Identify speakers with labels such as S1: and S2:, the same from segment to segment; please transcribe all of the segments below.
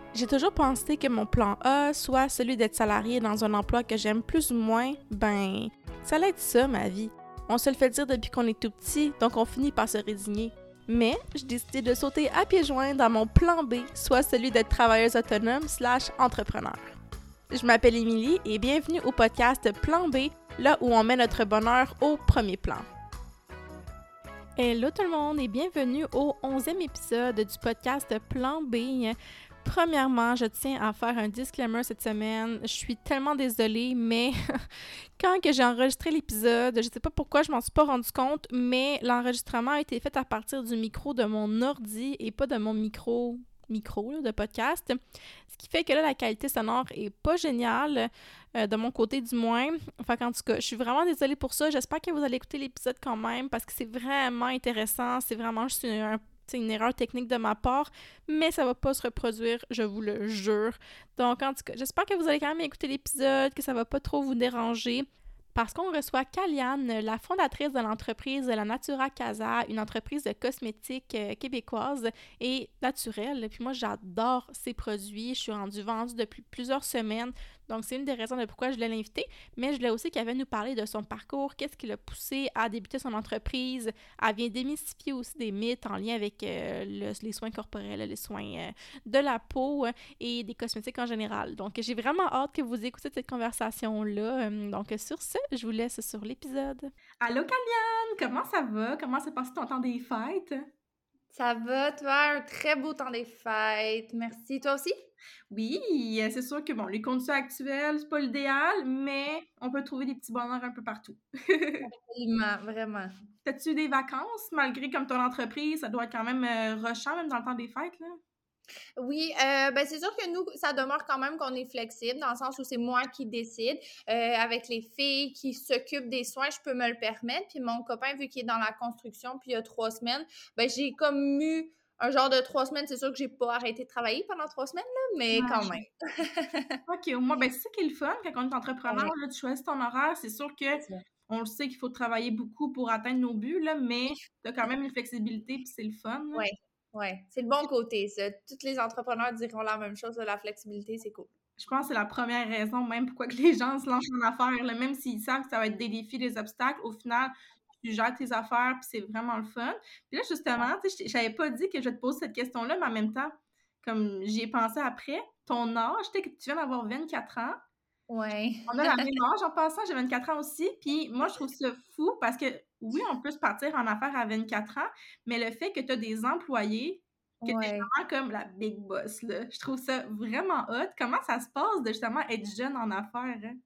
S1: J'ai toujours pensé que mon plan A, soit celui d'être salarié dans un emploi que j'aime plus ou moins, ça allait être ça ma vie. On se le fait dire depuis qu'on est tout petit, donc on finit par se résigner. Mais j'ai décidé de sauter à pieds joints dans mon plan B, soit celui d'être travailleuse autonome / entrepreneur. Je m'appelle Émilie et bienvenue au podcast Plan B, là où on met notre bonheur au premier plan. Hello tout le monde et bienvenue au 11e épisode du podcast Plan B. Premièrement, je tiens à faire un disclaimer cette semaine. Je suis tellement désolée, mais quand que j'ai enregistré l'épisode, je sais pas pourquoi je m'en suis pas rendu compte, mais l'enregistrement a été fait à partir du micro de mon ordi et pas de mon micro là, de podcast. Ce qui fait que là, la qualité sonore est pas géniale, de mon côté du moins. Enfin, en tout cas, je suis vraiment désolée pour ça. J'espère que vous allez écouter l'épisode quand même parce que c'est vraiment intéressant. C'est vraiment juste une erreur technique de ma part, mais ça va pas se reproduire, je vous le jure. Donc, en tout cas, j'espère que vous allez quand même écouter l'épisode, que ça va pas trop vous déranger. Parce qu'on reçoit Kaliane, la fondatrice de l'entreprise La Natura Casa, une entreprise de cosmétiques québécoise et naturelle. Puis moi, j'adore ses produits. Je suis rendue vendue depuis plusieurs semaines. Donc, c'est une des raisons de pourquoi je voulais l'inviter. Mais je voulais aussi qu'elle vienne nous parler de son parcours, qu'est-ce qui l'a poussé à débuter son entreprise. Elle vient démystifier aussi des mythes en lien avec les soins corporels, les soins de la peau et des cosmétiques en général. Donc, j'ai vraiment hâte que vous écoutiez cette conversation-là. Donc, sur ce, je vous laisse sur l'épisode. Allô, Kaliane! Comment ça va? Comment s'est passé ton temps des fêtes?
S2: Ça va, toi? Un très beau temps des fêtes. Merci. Toi aussi?
S1: Oui, c'est sûr que, bon, les conditions actuelles, c'est pas l'idéal, mais on peut trouver des petits bonheurs un peu partout.
S2: Absolument, vraiment.
S1: T'as-tu des vacances, malgré comme ton entreprise, ça doit être quand même rushant, même dans le temps des fêtes, là?
S2: Oui, c'est sûr que nous, ça demeure quand même qu'on est flexible, dans le sens où c'est moi qui décide. Avec les filles qui s'occupent des soins, je peux me le permettre. Puis mon copain, vu qu'il est dans la construction, puis il y a 3 semaines, j'ai comme eu un genre de 3 semaines. C'est sûr que j'ai pas arrêté de travailler pendant 3 semaines, là, mais quand même.
S1: OK, au moins, c'est ça qui est le fun quand on est entrepreneur,
S2: Ouais,
S1: là, tu choisis ton horaire. C'est sûr que
S2: c'est ça.
S1: on le sait qu'il faut travailler beaucoup pour atteindre nos buts, là, mais tu as quand même une flexibilité, puis c'est le fun, là.
S2: Ouais, ouais. C'est le bon côté, ça. Tous les entrepreneurs diront la même chose, la flexibilité, c'est cool.
S1: Je pense que c'est la première raison même pourquoi que les gens se lancent en affaires, là, même s'ils savent que ça va être des défis, des obstacles, au final, tu gères tes affaires, puis c'est vraiment le fun. Puis là, justement, tu sais, j'avais pas dit que je te pose cette question-là, mais en même temps, comme j'y ai pensé après, ton âge, tu sais, que tu viens d'avoir 24 ans,
S2: Ouais.
S1: on a la même âge en passant, j'ai 24 ans aussi, puis moi, je trouve ça fou parce que, oui, on peut se partir en affaires à 24 ans, mais le fait que tu as des employés, que tu es
S2: Ouais.
S1: vraiment comme la big boss, là, je trouve ça vraiment hot. Comment ça se passe de justement être jeune en affaires, hein?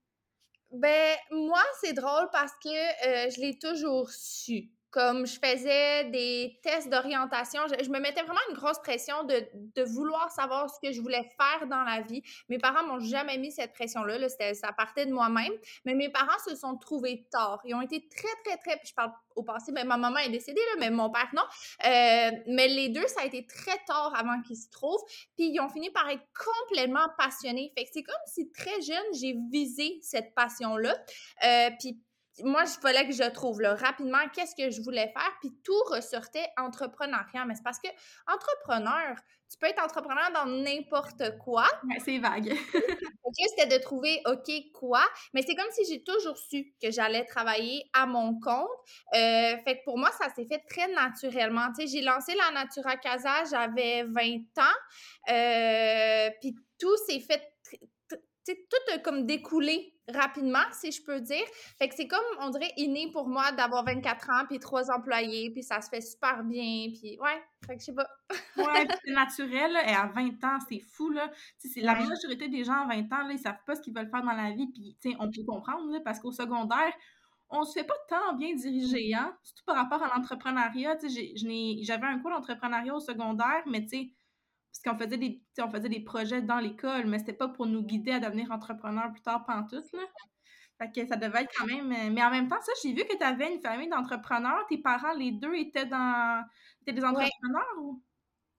S2: Moi, c'est drôle parce que je l'ai toujours su. Comme je faisais des tests d'orientation, je me mettais vraiment une grosse pression de vouloir savoir ce que je voulais faire dans la vie. Mes parents m'ont jamais mis cette pression-là, là, ça partait de moi-même, mais mes parents se sont trouvés tard. Ils ont été très, très, très, puis je parle au passé, ma maman est décédée, là, mais mon père, non. Mais les deux, ça a été très tard avant qu'ils se trouvent, puis ils ont fini par être complètement passionnés. Fait que c'est comme si très jeune, j'ai visé cette passion-là. Puis moi, il fallait que je trouve là, rapidement qu'est-ce que je voulais faire, puis tout ressortait entrepreneuriat. Mais c'est parce que entrepreneur, tu peux être entrepreneur dans n'importe quoi.
S1: Ouais, c'est vague.
S2: OK, c'était de trouver OK quoi, mais c'est comme si j'ai toujours su que j'allais travailler à mon compte. Fait que pour moi, ça s'est fait très naturellement. Tu sais, j'ai lancé la Natura Casa, j'avais 20 ans, puis tout s'est fait tu sais, tout a comme découlé rapidement, si je peux dire. Fait que c'est comme, on dirait, inné pour moi d'avoir 24 ans, puis 3 employés, puis ça se fait super bien, puis ouais, fait que je sais pas.
S1: Ouais, puis c'est naturel, là, et à 20 ans, c'est fou, là. Tu sais, c'est la
S2: Ouais,
S1: majorité des gens à 20 ans, là, ils savent pas ce qu'ils veulent faire dans la vie, puis, tu sais, on peut comprendre, là, parce qu'au secondaire, on se fait pas tant bien diriger, hein, surtout par rapport à l'entrepreneuriat. Tu sais, j'avais un cours d'entrepreneuriat au secondaire, mais tu sais, parce qu'on faisait tu sais, on faisait des projets dans l'école, mais c'était pas pour nous guider à devenir entrepreneur plus tard pantoute, là. Fait que ça devait être quand même, mais en même temps, ça, j'ai vu que tu avais une famille d'entrepreneurs. Tes parents, les deux, étaient des
S2: ouais.
S1: entrepreneurs ou?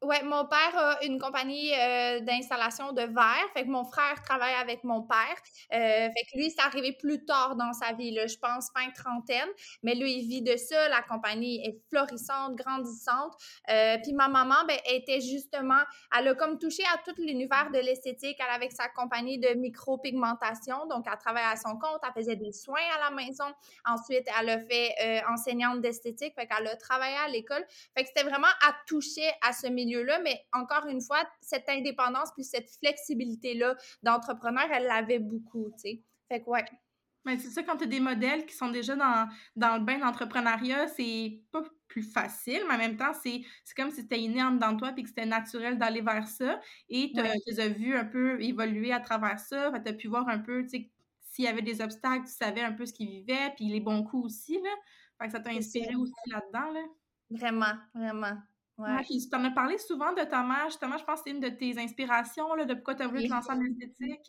S2: Ouais, mon père a une compagnie, d'installation de verre, fait que mon frère travaille avec mon père. Fait que lui, c'est arrivé plus tard dans sa vie, là, je pense fin trentaine, mais lui, il vit de ça. La compagnie est florissante, grandissante. Puis ma maman, ben, elle était justement elle a comme touché à tout l'univers de l'esthétique. Elle avait sa compagnie de micropigmentation, donc elle travaillait à son compte, elle faisait des soins à la maison. Ensuite, elle a fait, enseignante d'esthétique, fait qu'elle a travaillé à l'école. Fait que c'était vraiment à toucher à ce milieu-là, mais encore une fois, cette indépendance puis cette flexibilité-là d'entrepreneur, elle l'avait beaucoup, tu sais. Fait que ouais.
S1: Mais c'est ça, quand tu as des modèles qui sont déjà dans le bain d'entrepreneuriat, c'est pas plus facile, mais en même temps, c'est comme si c'était inné en dedans de toi puis que c'était naturel d'aller vers ça. Et tu
S2: Ouais.
S1: les as vus un peu évoluer à travers ça. Tu as pu voir un peu, tu sais, s'il y avait des obstacles, tu savais un peu ce qu'ils vivaient, puis les bons coups aussi, là. Fait que ça t'a
S2: C'est ça.
S1: inspiré aussi là-dedans, là.
S2: Vraiment, vraiment.
S1: Ouais,
S2: Ouais.
S1: puis tu en as parlé souvent de ta mère, justement, je pense que c'est une de tes inspirations, là, de pourquoi tu as voulu te
S2: Oui.
S1: lancer en esthétique.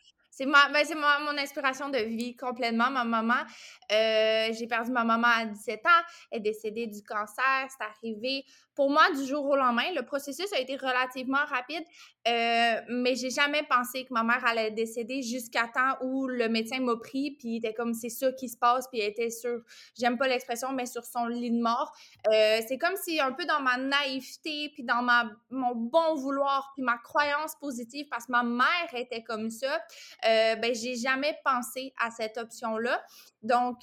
S2: C'est mon inspiration de vie complètement, ma maman. J'ai perdu ma maman à 17 ans. Elle est décédée du cancer. C'est arrivé pour moi du jour au lendemain. Le processus a été relativement rapide, mais j'ai jamais pensé que ma mère allait décéder jusqu'à temps où le médecin m'a pris, puis il était comme c'est ça qui se passe, puis elle était sur, j'aime pas l'expression, mais sur son lit de mort. C'est comme si un peu dans ma naïveté, puis dans mon bon vouloir, puis ma croyance positive, parce que ma mère était comme ça, ben j'ai jamais pensé à cette option-là. Donc,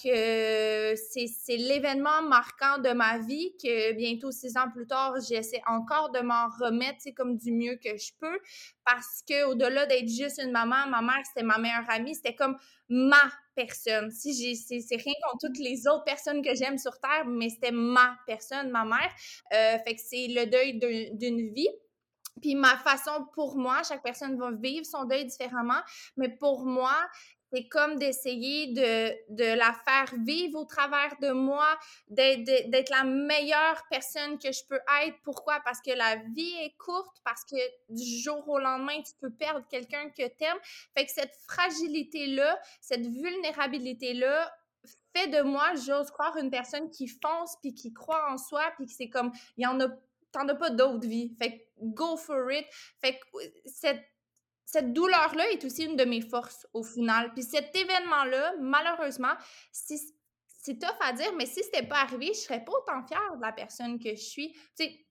S2: c'est l'événement marquant de ma vie que bientôt 6 ans plus tard, j'essaie encore de m'en remettre, c'est comme du mieux que je peux, parce que au-delà d'être juste une maman, ma mère, c'était ma meilleure amie, c'était comme ma personne. Si c'est rien contre toutes les autres personnes que j'aime sur Terre, mais c'était ma personne, ma mère. Fait que c'est le deuil d'une vie. Puis ma façon pour moi, chaque personne va vivre son deuil différemment, mais pour moi, c'est comme d'essayer de la faire vivre au travers de moi, d'être la meilleure personne que je peux être. Pourquoi? Parce que la vie est courte, parce que du jour au lendemain, tu peux perdre quelqu'un que t'aimes. Fait que cette fragilité-là, cette vulnérabilité-là, fait de moi, j'ose croire, une personne qui fonce puis qui croit en soi puis qui c'est comme, il y en a t'en as pas d'autre vie. Fait que go for it. Fait que cette douleur-là est aussi une de mes forces au final. Puis cet événement-là, malheureusement, si, c'est tough à dire, mais si c'était pas arrivé, je serais pas autant fière de la personne que je suis. Tu sais,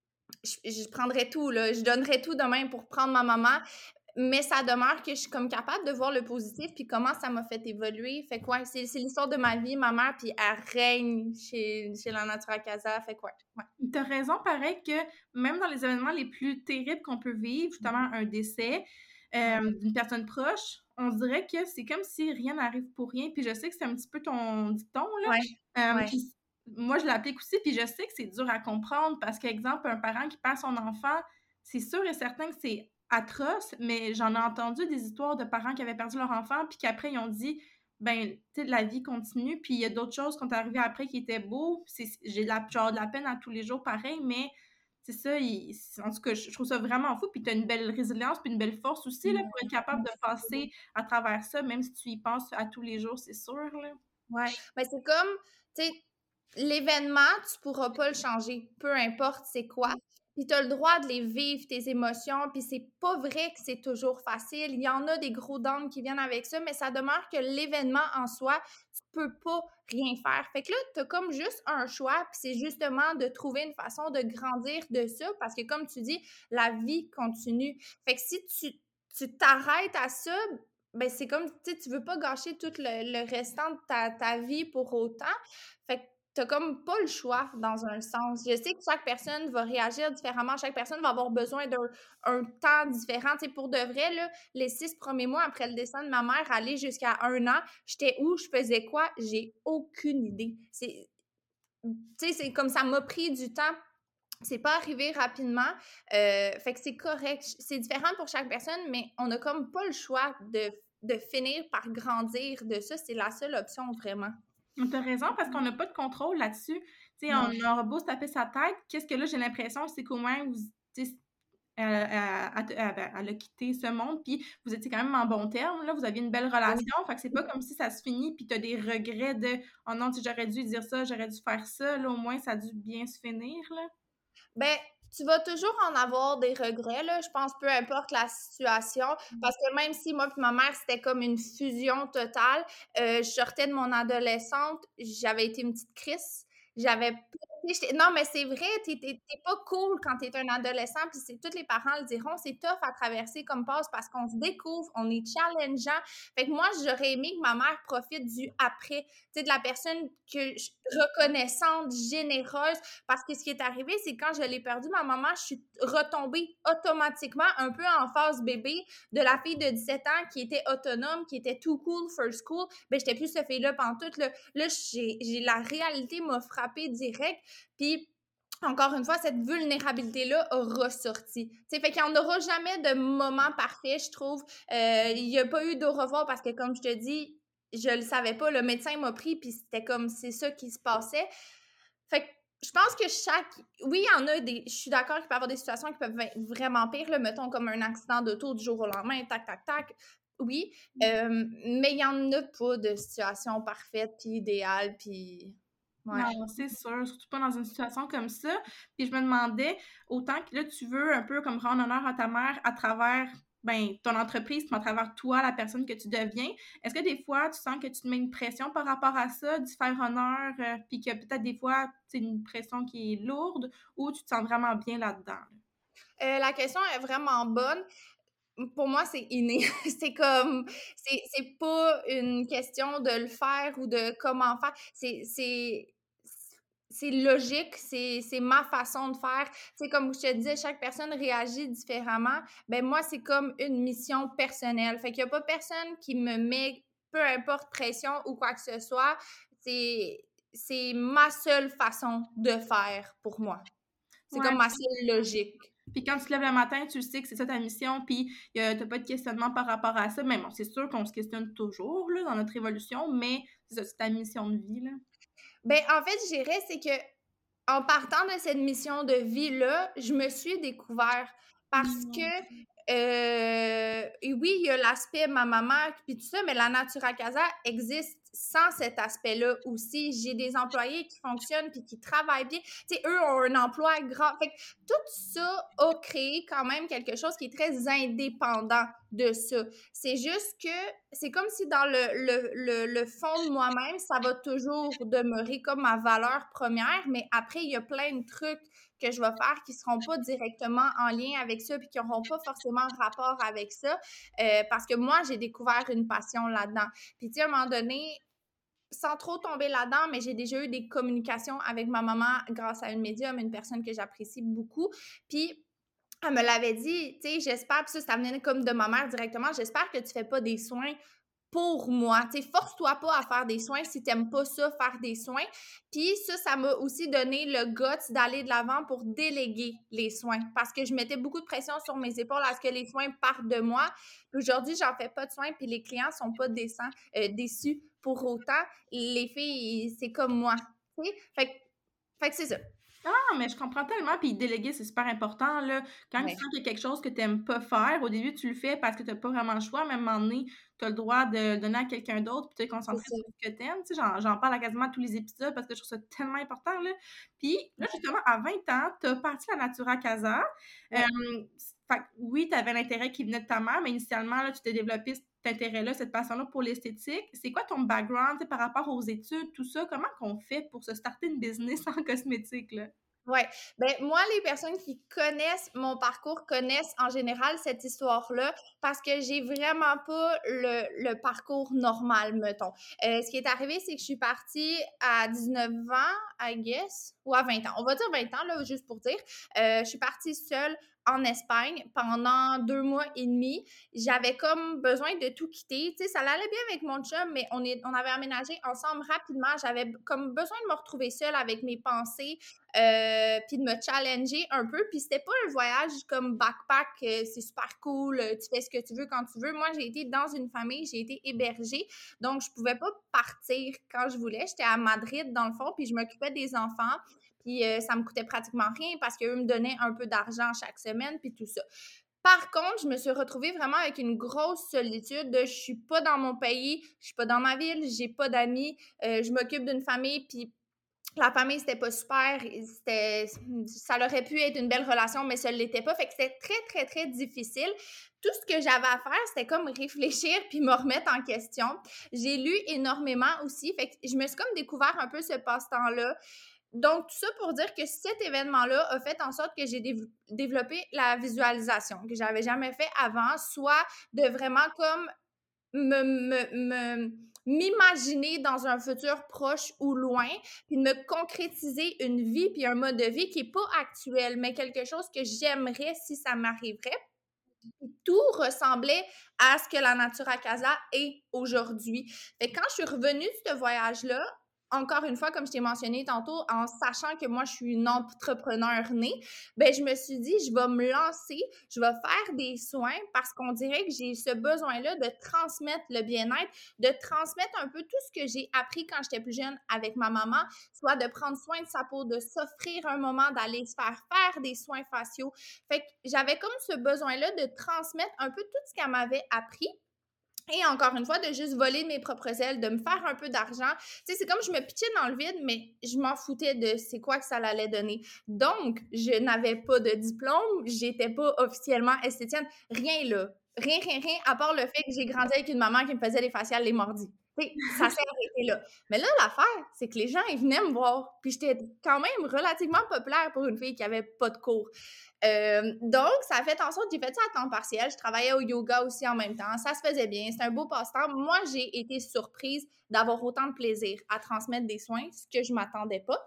S2: je prendrais tout, là. Je donnerais tout demain pour prendre ma maman. Mais ça demeure que je suis comme capable de voir le positif puis comment ça m'a fait évoluer. Fait que ouais, c'est l'histoire de ma vie, ma mère, puis elle règne chez la Natura Casa. Fait que ouais.
S1: T'as raison, pareil que même dans les événements les plus terribles qu'on peut vivre, justement un décès d'une personne proche, on dirait que c'est comme si rien n'arrive pour rien. Puis je sais que c'est un petit peu ton dicton,
S2: Ouais,
S1: là.
S2: ouais.
S1: Puis moi, je l'applique aussi, puis je sais que c'est dur à comprendre parce qu'exemple, un parent qui perd son enfant, c'est sûr et certain que c'est atroce, mais j'en ai entendu des histoires de parents qui avaient perdu leur enfant, puis qu'après, ils ont dit ben, tu sais, la vie continue, puis il y a d'autres choses qui sont arrivées après qui étaient beaux. J'ai genre de la peine à tous les jours, pareil, mais c'est ça, en tout cas, je trouve ça vraiment fou, puis tu as une belle résilience, puis une belle force aussi, là, pour être capable de passer à travers ça, même si tu y penses à tous les jours, c'est sûr, là.
S2: Ouais, mais c'est comme, tu sais, l'événement, tu pourras pas le changer, peu importe c'est quoi. Puis tu as le droit de les vivre, tes émotions, puis c'est pas vrai que c'est toujours facile. Il y en a des gros downs qui viennent avec ça, mais ça demeure que l'événement en soi, tu peux pas rien faire. Fait que là, tu as comme juste un choix, puis c'est justement de trouver une façon de grandir de ça, parce que comme tu dis, la vie continue. Fait que si tu t'arrêtes à ça, ben c'est comme, tu sais, tu veux pas gâcher tout le restant de ta vie pour autant. Fait que t'as comme pas le choix dans un sens. Je sais que chaque personne va réagir différemment, chaque personne va avoir besoin d'un temps différent. Tu sais, pour de vrai, là, les 6 premiers mois après le décès de ma mère, aller jusqu'à 1 an, j'étais où, je faisais quoi? J'ai aucune idée. Tu sais, c'est comme ça m'a pris du temps. C'est pas arrivé rapidement. Fait que c'est correct. C'est différent pour chaque personne, mais on a comme pas le choix de finir par grandir de ça. C'est la seule option, vraiment.
S1: T'as raison, parce qu'on n'a pas de contrôle là-dessus. Tu sais,
S2: Non.
S1: on aura beau se taper sa tête, qu'est-ce que là, j'ai l'impression, c'est qu'au moins, vous, tu sais, elle a quitté ce monde, puis vous étiez quand même en bon terme, là, vous aviez une belle relation, fait que c'est pas comme si ça se finit, puis t'as des regrets de « Oh non, tu sais, j'aurais dû dire ça, j'aurais dû faire ça », là, au moins, ça a dû bien se finir, là.
S2: Ben, tu vas toujours en avoir des regrets, là, je pense, peu importe la situation, parce que même si moi et ma mère, c'était comme une fusion totale, je sortais de mon adolescente, j'avais été une petite crisse, j'avais non, mais c'est vrai, t'es pas cool quand t'es un adolescent, puis c'est tous les parents le diront, c'est tough à traverser comme passe parce qu'on se découvre, on est challengeant. Fait que moi, j'aurais aimé que ma mère profite du après, tu sais, de la personne reconnaissante, généreuse, parce que ce qui est arrivé, c'est quand je l'ai perdu, ma maman, je suis retombée automatiquement un peu en phase bébé de la fille de 17 ans qui était autonome, qui était too cool for school. Ben, j'étais plus cette fille-là pantoute, là. Là, la réalité m'a frappée direct. Puis, encore une fois, cette vulnérabilité-là a ressorti. T'sais, fait qu'il n'y en aura jamais de moment parfait, je trouve. Il n'y a pas eu d'au revoir parce que, comme je te dis, je le savais pas. Le médecin m'a pris, puis c'était comme, c'est ça qui se passait. Fait que je pense que oui, il y en a des... Je suis d'accord qu'il peut y avoir des situations qui peuvent être vraiment pires, là, mettons comme un accident d'auto du jour au lendemain, tac, tac, tac. Oui, mais il n'y en a pas de situation parfaite, puis idéale, puis... Ouais.
S1: Non, c'est sûr, surtout pas dans une situation comme ça. Puis je me demandais, autant que là, tu veux un peu comme rendre honneur à ta mère à travers ben, ton entreprise, puis à travers toi, la personne que tu deviens, est-ce que des fois, tu sens que tu te mets une pression par rapport à ça, d'y faire honneur, puis que peut-être des fois, c'est une pression qui est lourde, ou tu te sens vraiment bien là-dedans?
S2: La question est vraiment bonne. Pour moi, c'est inné. C'est comme, c'est pas une question de le faire ou de comment faire. C'est logique, c'est ma façon de faire. Tu sais, comme je te disais, chaque personne réagit différemment. Ben moi, c'est comme une mission personnelle. Fait qu'il y a pas personne qui me met, peu importe pression ou quoi que ce soit. C'est, c'est ma seule façon de faire pour moi. C'est
S1: Ouais.
S2: comme ma seule logique.
S1: Puis quand tu te lèves le matin, tu sais que c'est ça ta mission, puis t'as pas de questionnement par rapport à ça. Mais bon, c'est sûr qu'on se questionne toujours là, dans notre évolution, mais c'est ça, c'est ta mission de vie, là.
S2: Ben, en fait, je dirais, c'est que en partant de cette mission de vie-là, je me suis découvert parce que, et oui, il y a l'aspect ma maman puis tout ça, mais la Natura Casa existe sans cet aspect-là aussi. J'ai des employés qui fonctionnent puis qui travaillent bien. Tu sais, eux ont un emploi grand. Fait que tout ça a créé quand même quelque chose qui est très indépendant de ça. C'est juste que c'est comme si dans le fond de moi-même, ça va toujours demeurer comme ma valeur première, mais après, il y a plein de trucs que je vais faire qui seront pas directement en lien avec ça puis qui n'auront pas forcément rapport avec ça parce que moi, j'ai découvert une passion là-dedans. Puis, tu sais, à un moment donné, sans trop tomber là-dedans, mais j'ai déjà eu des communications avec ma maman grâce à une médium, une personne que j'apprécie beaucoup. Puis, elle me l'avait dit, tu sais, j'espère, puis ça venait comme de ma mère directement, j'espère que tu fais pas des soins pour moi. Tu sais, force-toi pas à faire des soins si t'aimes pas ça, faire des soins. Puis ça m'a aussi donné le guts d'aller de l'avant pour déléguer les soins parce que je mettais beaucoup de pression sur mes épaules à ce que les soins partent de moi. Puis aujourd'hui, j'en fais pas de soins puis les clients sont pas déçus pour autant. Les filles, c'est comme moi. Tu sais? Fait que c'est ça.
S1: Ah, mais je comprends tellement, puis déléguer, c'est super important, là. Quand tu
S2: Ouais.
S1: sens qu'il y a quelque chose que tu aimes pas faire, au début, tu le fais parce que tu pas vraiment le choix, mais à un moment donné, tu as le droit de le donner à quelqu'un d'autre puis te
S2: C'est
S1: concentrer
S2: ça.
S1: sur ce que tu aimes. Tu sais, j'en parle à quasiment tous les épisodes parce que je trouve ça tellement important, là. Puis là, justement, à 20 ans, tu as parti la Natura Casa.
S2: Ouais.
S1: Fait que oui, tu avais l'intérêt qui venait de ta mère, mais initialement, là, tu t'es développé cet intérêt-là, cette passion-là pour l'esthétique. C'est quoi ton background, tu sais, par rapport aux études, tout ça? Comment qu'on fait pour se starter une business en cosmétique, là?
S2: Ouais. Ben, moi, les personnes qui connaissent mon parcours connaissent en général cette histoire-là parce que j'ai vraiment pas le parcours normal, mettons. Ce qui est arrivé, c'est que je suis partie à 19 ans, I guess, ou à 20 ans. On va dire 20 ans, là, juste pour dire. Je suis partie seule en Espagne pendant 2 mois et demi. J'avais comme besoin de tout quitter. Tu sais, ça allait bien avec mon chum, mais on avait aménagé ensemble rapidement. J'avais comme besoin de me retrouver seule avec mes pensées, puis de me challenger un peu. Puis c'était pas un voyage comme backpack, c'est super cool, tu fais ce que tu veux quand tu veux. Moi, j'ai été dans une famille, j'ai été hébergée, donc je pouvais pas partir quand je voulais. J'étais à Madrid, dans le fond, puis je m'occupais des enfants. Puis ça me coûtait pratiquement rien parce qu'eux me donnaient un peu d'argent chaque semaine, puis tout ça. Par contre, je me suis retrouvée vraiment avec une grosse solitude de je suis pas dans mon pays, je suis pas dans ma ville, j'ai pas d'amis, je m'occupe d'une famille, puis La famille, c'était pas super. Ça aurait pu être une belle relation, mais ça l'était pas. Fait que c'était très, très, très difficile. Tout ce que j'avais à faire, c'était comme réfléchir puis me remettre en question. J'ai lu énormément aussi. Fait que je me suis comme découvert un peu ce passe-temps-là. Donc, tout ça pour dire que cet événement-là a fait en sorte que j'ai développé la visualisation que j'avais jamais fait avant, soit de vraiment comme m'imaginer dans un futur proche ou loin, puis de me concrétiser une vie puis un mode de vie qui est pas actuel, mais quelque chose que j'aimerais si ça m'arriverait. Tout ressemblait à ce que la Natura Casa est aujourd'hui. Fait que quand je suis revenue de ce voyage-là, encore une fois, comme je t'ai mentionné tantôt, en sachant que moi, je suis une entrepreneur née, ben je me suis dit, je vais me lancer, je vais faire des soins parce qu'on dirait que j'ai ce besoin-là de transmettre le bien-être, de transmettre un peu tout ce que j'ai appris quand j'étais plus jeune avec ma maman, soit de prendre soin de sa peau, de s'offrir un moment d'aller se faire des soins faciaux. Fait que j'avais comme ce besoin-là de transmettre un peu tout ce qu'elle m'avait appris. Et encore une fois, de juste voler de mes propres ailes, de me faire un peu d'argent. Tu sais, c'est comme je me pitchais dans le vide, mais je m'en foutais de c'est quoi que ça allait donner. Donc, je n'avais pas de diplôme, j'étais pas officiellement esthéticienne, rien là. Rien, rien, rien, à part le fait que j'ai grandi avec une maman qui me faisait les faciales les mardis. Tu sais, ça s'est arrêté là. Mais là, l'affaire, c'est que les gens, ils venaient me voir. Puis j'étais quand même relativement populaire pour une fille qui avait pas de cours. Donc, ça a fait en sorte que j'ai fait ça à temps partiel. Je travaillais au yoga aussi en même temps. Ça se faisait bien. C'était un beau passe-temps. Moi, j'ai été surprise d'avoir autant de plaisir à transmettre des soins, ce que je ne m'attendais pas.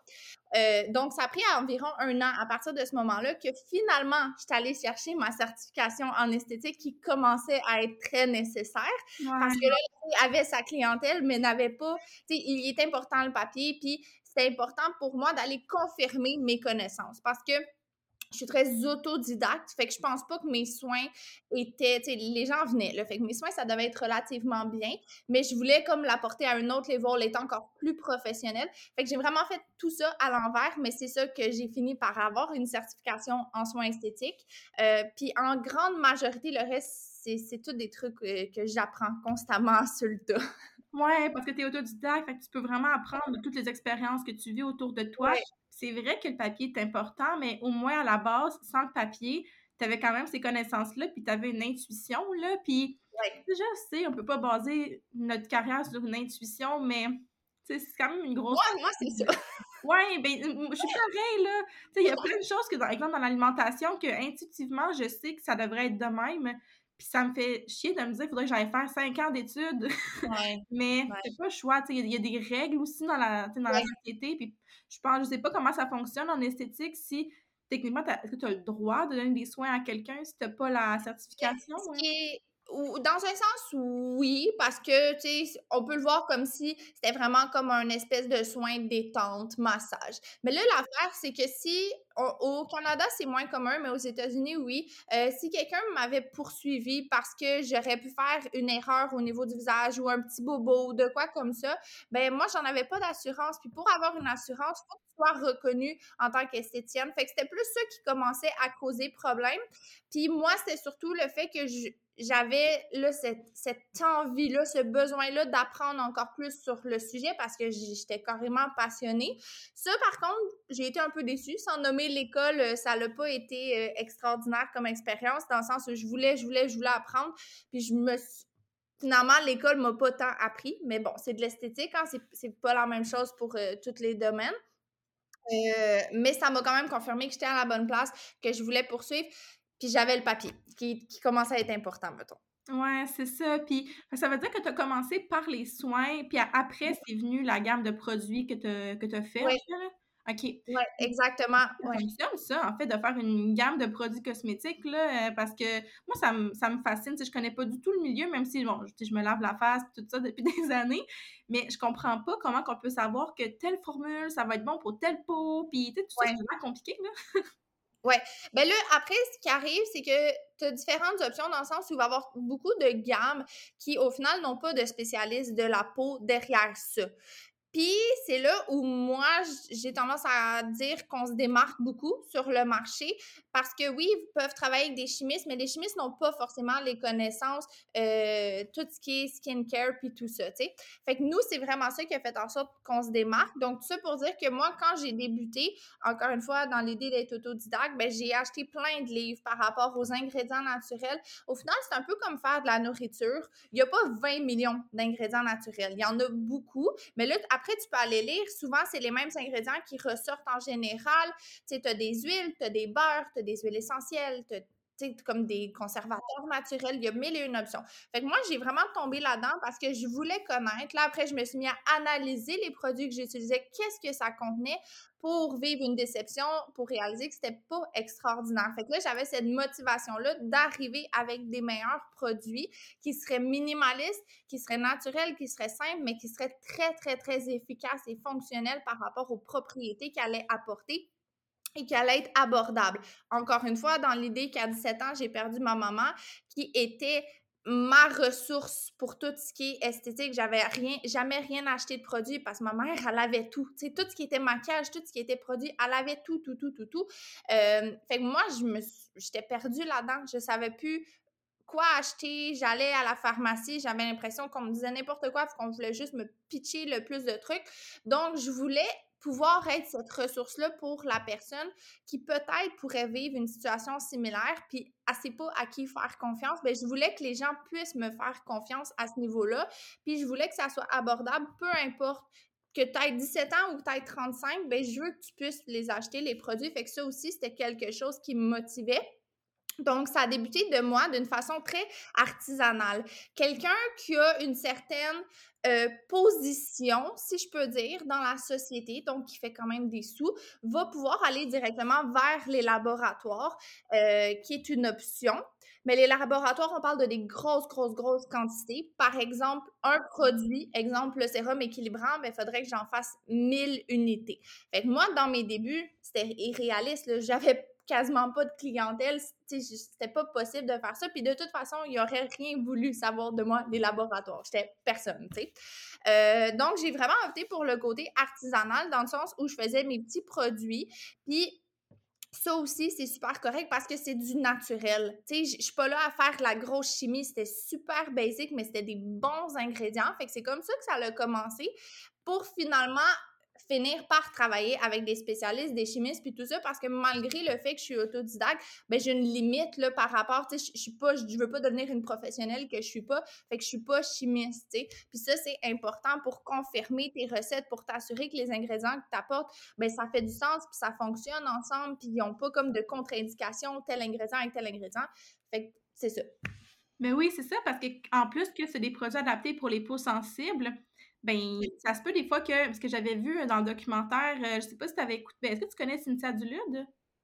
S2: Donc, ça a pris environ 1 an à partir de ce moment-là que finalement, je suis allée chercher ma certification en esthétique qui commençait à être très nécessaire parce que là, elle avait sa clientèle, mais n'avait pas, tu sais, il est important le papier, puis c'était important pour moi d'aller confirmer mes connaissances parce que je suis très autodidacte, fait que je pense pas que mes soins étaient, tu sais, les gens venaient, là, fait que mes soins, ça devait être relativement bien, mais je voulais comme l'apporter à un autre level, être encore plus professionnel. Fait que j'ai vraiment fait tout ça à l'envers, mais c'est ça que j'ai fini par avoir, une certification en soins esthétiques. Puis en grande majorité, le reste, c'est tout des trucs que j'apprends constamment sur le tas.
S1: Ouais, parce que tu es autodidacte, fait que tu peux vraiment apprendre de toutes les expériences que tu vis autour de toi.
S2: Ouais,
S1: C'est vrai que le papier est important, mais au moins à la base, sans le papier, tu avais quand même ces connaissances-là, puis tu avais une intuition, là, puis
S2: ouais.
S1: déjà, je sais, on peut pas baser notre carrière sur une intuition, mais tu sais, c'est quand même une grosse...
S2: Moi, c'est ça.
S1: Ouais, ben, je suis pareil, là. Tu sais, il y a plein de choses que, par exemple, dans l'alimentation, que intuitivement, je sais que ça devrait être de même. Puis ça me fait chier de me dire, il faudrait que j'aille faire 5 ans d'études.
S2: Ouais,
S1: Mais
S2: ouais,
S1: c'est pas le choix, tu sais, il y a des règles aussi dans la, tu sais, dans la
S2: ouais.
S1: société. Puis je sais pas comment ça fonctionne en esthétique, si techniquement, est-ce que tu as le droit de donner des soins à quelqu'un si tu pas la certification?
S2: Ce
S1: Ouais.
S2: qui est ou dans un sens, oui, parce que, tu sais, on peut le voir comme si c'était vraiment comme un espèce de soin détente, massage. Mais là, l'affaire, c'est que si au Canada, c'est moins commun, mais aux États-Unis, oui. Si quelqu'un m'avait poursuivi parce que j'aurais pu faire une erreur au niveau du visage ou un petit bobo ou de quoi comme ça, ben moi, j'en avais pas d'assurance. Puis pour avoir une assurance, il faut que tu sois reconnue en tant qu'esthéticienne. Fait que c'était plus ça qui commençait à causer problème. Puis moi, c'était surtout le fait que j'avais là, cette envie-là, ce besoin-là d'apprendre encore plus sur le sujet parce que j'étais carrément passionnée. Ça, par contre, j'ai été un peu déçue. Sans nommer l'école, ça n'a pas été extraordinaire comme expérience dans le sens où je voulais apprendre. Puis finalement, l'école m'a pas tant appris. Mais bon, c'est de l'esthétique, hein, c'est pas la même chose pour tous les domaines. Mais ça m'a quand même confirmé que j'étais à la bonne place, que je voulais poursuivre. Puis j'avais le papier qui commençait à être important, mettons.
S1: Ouais, c'est ça. Puis ça veut dire que tu as commencé par les soins, puis après, c'est venu la gamme de produits que tu as fait, en
S2: Oui,
S1: fait, là? OK.
S2: oui, exactement.
S1: Ça
S2: Ouais.
S1: fonctionne ça, en fait, de faire une gamme de produits cosmétiques, là, parce que moi, ça me fascine. Tu sais, je connais pas du tout le milieu, même si, bon, tu sais, je me lave la face, tout ça depuis des années, mais je comprends pas comment qu'on peut savoir que telle formule, ça va être bon pour telle peau, puis tu sais, tout ça,
S2: Ouais.
S1: c'est vraiment compliqué, là.
S2: Ouais. Ben là, après, ce qui arrive, c'est que tu as différentes options dans le sens où il va y avoir beaucoup de gammes qui, au final, n'ont pas de spécialiste de la peau derrière ça. Puis c'est là où moi, j'ai tendance à dire qu'on se démarque beaucoup sur le marché parce que oui, ils peuvent travailler avec des chimistes, mais les chimistes n'ont pas forcément les connaissances, tout ce qui est skincare puis tout ça, tu sais. Fait que nous, c'est vraiment ça qui a fait en sorte qu'on se démarque. Donc, tout ça pour dire que moi, quand j'ai débuté, encore une fois, dans l'idée d'être autodidacte, ben, j'ai acheté plein de livres par rapport aux ingrédients naturels. Au final, c'est un peu comme faire de la nourriture. Il n'y a pas 20 millions d'ingrédients naturels. Il y en a beaucoup, mais là, après, tu peux aller lire. Souvent, c'est les mêmes ingrédients qui ressortent en général. Tu sais, tu as des huiles, tu as des beurres, tu as des huiles essentielles, tu sais, comme des conservateurs naturels, il y a mille et une options. Fait que moi, j'ai vraiment tombé là-dedans parce que je voulais connaître. Là, après, je me suis mis à analyser les produits que j'utilisais, qu'est-ce que ça contenait pour vivre une déception, pour réaliser que c'était pas extraordinaire. Fait que là, j'avais cette motivation-là d'arriver avec des meilleurs produits qui seraient minimalistes, qui seraient naturels, qui seraient simples, mais qui seraient très, très, très efficaces et fonctionnels par rapport aux propriétés qu'elle allait apporter et qui allait être abordable. Encore une fois, dans l'idée qu'à 17 ans, j'ai perdu ma maman, qui était ma ressource pour tout ce qui est esthétique. J'avais jamais rien acheté de produit parce que ma mère, elle avait tout. Tu sais, tout ce qui était maquillage, tout ce qui était produit, elle avait tout, tout, tout, tout, tout. Fait que moi, j'étais perdue là-dedans. Je savais plus quoi acheter. J'allais à la pharmacie, j'avais l'impression qu'on me disait n'importe quoi, qu'on voulait juste me pitcher le plus de trucs. Donc, je voulais pouvoir être cette ressource-là pour la personne qui peut-être pourrait vivre une situation similaire, puis elle ne sait pas à qui faire confiance. Bien, je voulais que les gens puissent me faire confiance à ce niveau-là, puis je voulais que ça soit abordable, peu importe que tu aies 17 ans ou que tu aies 35, bien, je veux que tu puisses les acheter, les produits. Fait que ça aussi, c'était quelque chose qui me motivait. Donc, ça a débuté de moi d'une façon très artisanale. Quelqu'un qui a une certaine position, si je peux dire, dans la société, donc qui fait quand même des sous, va pouvoir aller directement vers les laboratoires, qui est une option. Mais les laboratoires, on parle de des grosses, grosses, grosses quantités. Par exemple, un produit, exemple le sérum équilibrant, il faudrait que j'en fasse 1000 unités. Fait que moi, dans mes débuts, c'était irréaliste, là. J'avais quasiment pas de clientèle, c'était pas possible de faire ça. Puis de toute façon, il aurait rien voulu savoir de moi, des laboratoires. J'étais personne, tu sais. Donc, j'ai vraiment opté pour le côté artisanal dans le sens où je faisais mes petits produits. Puis, ça aussi, c'est super correct parce que c'est du naturel. Tu sais, je suis pas là à faire de la grosse chimie. C'était super basique, mais c'était des bons ingrédients. Fait que c'est comme ça que ça a commencé pour finalement finir par travailler avec des spécialistes, des chimistes, puis tout ça, parce que malgré le fait que je suis autodidacte, ben j'ai une limite là, par rapport, tu sais, je veux pas devenir une professionnelle que je suis pas, fait que je suis pas chimiste, tu sais. Puis ça, c'est important pour confirmer tes recettes, pour t'assurer que les ingrédients que tu apportes, ben ça fait du sens, puis ça fonctionne ensemble, puis ils ont pas comme de contre-indication, tel ingrédient avec tel ingrédient. Fait que c'est ça.
S1: Mais oui, c'est ça, parce qu'en plus que c'est des produits adaptés pour les peaux sensibles, ben ça se peut des fois que, parce que j'avais vu dans le documentaire, je sais pas si tu avais écouté, est-ce que tu connais Cynthia Dulude?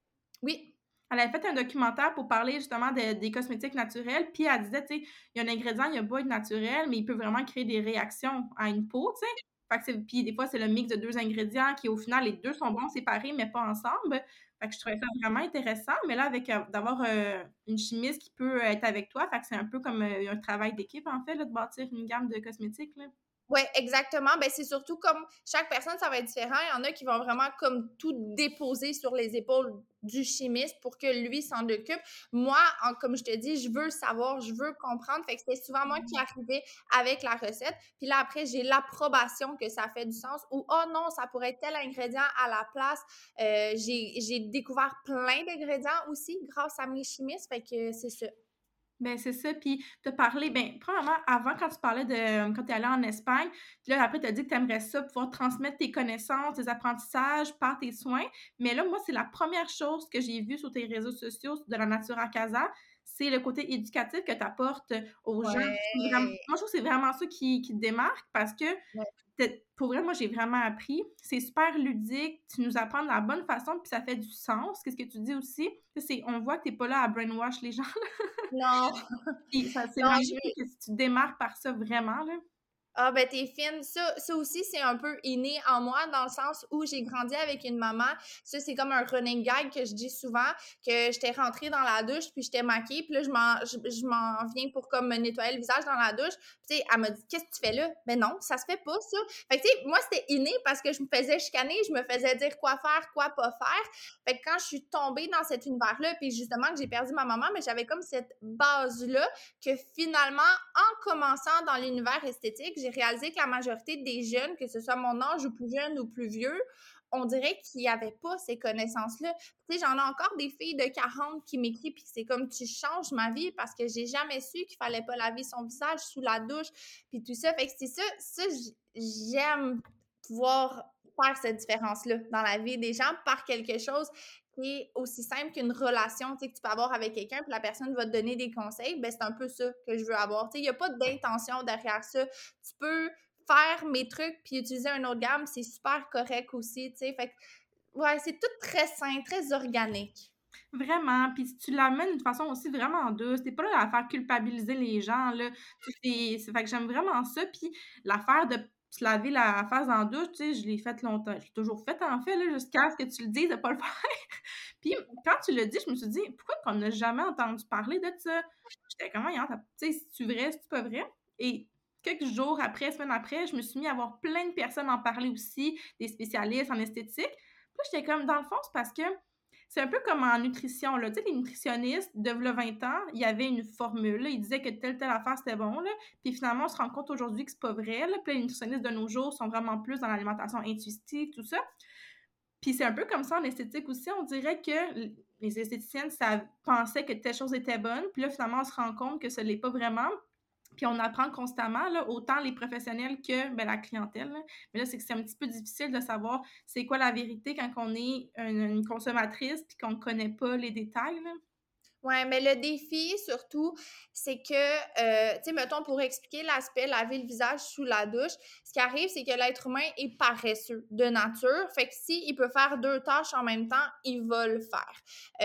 S2: Oui.
S1: Elle avait fait un documentaire pour parler justement des cosmétiques naturels, puis elle disait, tu sais, il y a un ingrédient, il a beau être naturel, mais il peut vraiment créer des réactions à une peau, tu sais. Fait que puis des fois, c'est le mix de deux ingrédients qui, au final, les deux sont bons séparés, mais pas ensemble. Fait que je trouvais ça vraiment intéressant. Mais là, avec d'avoir une chimiste qui peut être avec toi, fait que c'est un peu comme un travail d'équipe, en fait, là, de bâtir une gamme de cosmétiques, là.
S2: Oui, exactement. Ben, c'est surtout comme chaque personne, ça va être différent. Il y en a qui vont vraiment comme tout déposer sur les épaules du chimiste pour que lui s'en occupe. Moi, comme je te dis, je veux savoir, je veux comprendre. Fait que c'était souvent moi qui arrivais avec la recette. Puis là, après, j'ai l'approbation que ça fait du sens ou oh non, ça pourrait être tel ingrédient à la place. J'ai découvert plein d'ingrédients aussi grâce à mes chimistes. Fait que c'est ça.
S1: Ben c'est ça, puis tu as parlé, ben premièrement, avant, quand tu parlais de quand tu es allée en Espagne, puis là, après, tu as dit que tu aimerais ça, pouvoir transmettre tes connaissances, tes apprentissages par tes soins. Mais là, moi, c'est la première chose que j'ai vue sur tes réseaux sociaux de la Nature à Casa, c'est le côté éducatif que tu apportes aux gens. Moi,
S2: Ouais.
S1: je trouve que c'est vraiment ça qui te démarque parce que
S2: Ouais.
S1: pour vrai, moi, j'ai vraiment appris. C'est super ludique. Tu nous apprends de la bonne façon, puis ça fait du sens. Qu'est-ce que tu dis aussi? On voit que tu n'es pas là à brainwash les gens.
S2: Non,
S1: Puis ça, c'est
S2: non,
S1: vraiment
S2: je
S1: que si tu te démarques par ça vraiment, là.
S2: Ah ben t'es fine. Ça aussi, c'est un peu inné en moi, dans le sens où j'ai grandi avec une maman. Ça, c'est comme un running gag que je dis souvent, que j'étais rentrée dans la douche, puis j'étais maquillée, puis là, je m'en viens pour comme me nettoyer le visage dans la douche. Puis tu sais, elle m'a dit, qu'est-ce que tu fais là? Ben non, ça se fait pas, ça. Fait que tu sais, moi, c'était inné parce que je me faisais chicaner, je me faisais dire quoi faire, quoi pas faire. Fait que quand je suis tombée dans cet univers-là, puis justement que j'ai perdu ma maman, mais j'avais comme cette base-là que finalement, en commençant dans l'univers esthétique, j'ai réalisé que la majorité des jeunes, que ce soit mon âge ou plus jeune ou plus vieux, on dirait qu'ils n'avaient pas ces connaissances-là. Tu sais, j'en ai encore des filles de 40 qui m'écrivent, puis c'est comme tu changes ma vie parce que j'ai jamais su qu'il fallait pas laver son visage sous la douche, puis tout ça. Fait que c'est ça, j'aime pouvoir faire cette différence-là dans la vie des gens par quelque chose qui est aussi simple qu'une relation, tu sais, que tu peux avoir avec quelqu'un, puis la personne va te donner des conseils, ben c'est un peu ça que je veux avoir. Tu sais, il n'y a pas d'intention derrière ça. Tu peux faire mes trucs puis utiliser un autre gamme, c'est super correct aussi, tu sais. Fait que, ouais, c'est tout très sain, très organique.
S3: Vraiment, puis si tu l'amènes d'une façon aussi vraiment douce, tu pas là à faire culpabiliser les gens, là. Fait que j'aime vraiment ça, puis l'affaire de se laver la face en douche, tu sais, je l'ai faite longtemps. Je l'ai toujours faite, en fait, là, jusqu'à ce que tu le dises de pas le faire. Puis quand tu l'as dit, je me suis dit: «Pourquoi qu'on n'a jamais entendu parler de ça?» J'étais comme: «Voyons, tu sais, c'est-tu vrai, c'est-tu pas vrai?» Et quelques jours après, semaines après, je me suis mis à voir plein de personnes en parler aussi, des spécialistes en esthétique. Puis là, j'étais comme: «Dans le fond, c'est parce que c'est un peu comme en nutrition, là. Tu sais, les nutritionnistes, de v'là 20 ans, il y avait une formule, là. Ils disaient que telle affaire, c'était bon, là. Puis finalement, on se rend compte aujourd'hui que c'est pas vrai, là. Puis les nutritionnistes de nos jours sont vraiment plus dans l'alimentation intuitive, tout ça. Puis c'est un peu comme ça en esthétique aussi. On dirait que les esthéticiennes pensaient que telle chose était bonne. Puis là, finalement, on se rend compte que ce l'est pas vraiment. Puis on apprend constamment, là, autant les professionnels que la clientèle. Là. Mais là, c'est que c'est un petit peu difficile de savoir c'est quoi la vérité quand on est une consommatrice puis qu'on ne connaît pas les détails. Là.
S2: Ouais, mais le défi, surtout, c'est que, tu sais, mettons, pour expliquer l'aspect laver le visage sous la douche, ce qui arrive, c'est que l'être humain est paresseux de nature. Fait que s'il peut faire 2 tâches en même temps, il va le faire.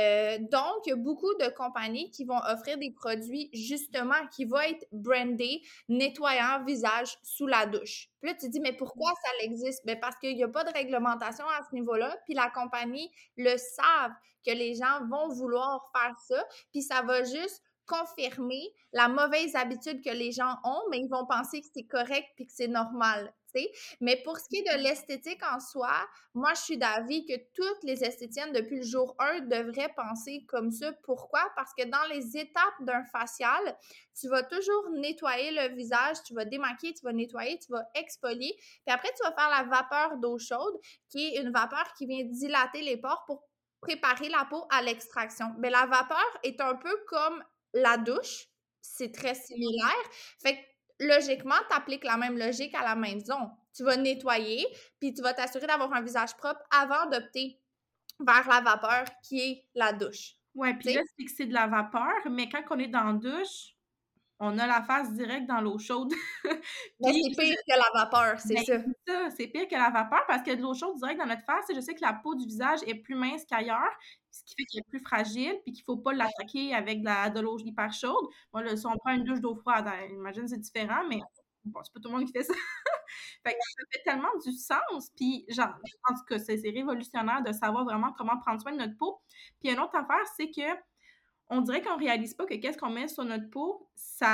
S2: Donc, il y a beaucoup de compagnies qui vont offrir des produits, justement, qui vont être brandés nettoyant visage sous la douche. Puis là, tu te dis, mais pourquoi ça existe? Ben parce qu'il n'y a pas de réglementation à ce niveau-là, puis la compagnie le savent que les gens vont vouloir faire ça, puis ça va juste confirmer la mauvaise habitude que les gens ont, mais ils vont penser que c'est correct puis que c'est normal, tu sais. Mais pour ce qui est de l'esthétique en soi, moi, je suis d'avis que toutes les esthéticiennes, depuis le jour 1, devraient penser comme ça. Pourquoi? Parce que dans les étapes d'un facial, tu vas toujours nettoyer le visage, tu vas démaquiller, tu vas nettoyer, tu vas exfolier, puis après, tu vas faire la vapeur d'eau chaude, qui est une vapeur qui vient dilater les pores pour préparer la peau à l'extraction. Mais la vapeur est un peu comme la douche, c'est très similaire. Fait que logiquement, tu appliques la même logique à la maison. Tu vas nettoyer, puis tu vas t'assurer d'avoir un visage propre avant d'opter vers la vapeur qui est la douche.
S3: Ouais, puis
S2: Tu
S3: là,
S2: sais?
S3: c'est que c'est de la vapeur, mais quand on est dans la douche, on a la face directe dans l'eau chaude.
S2: Mais
S3: Puis
S2: c'est pire que la vapeur, c'est
S3: ben,
S2: ça.
S3: c'est ça, c'est pire que la vapeur parce que de l'eau chaude direct dans notre face, je sais que la peau du visage est plus mince qu'ailleurs, ce qui fait qu'elle est plus fragile, puis qu'il faut pas l'attaquer avec de l'eau hyper chaude. Bon, là, si on prend une douche d'eau froide, imagine c'est différent, mais bon, c'est pas tout le monde qui fait ça. Fait que ça fait tellement du sens, puis genre, en tout cas, c'est révolutionnaire de savoir vraiment comment prendre soin de notre peau. Puis une autre affaire, c'est que on dirait qu'on réalise pas que qu'est-ce qu'on met sur notre peau,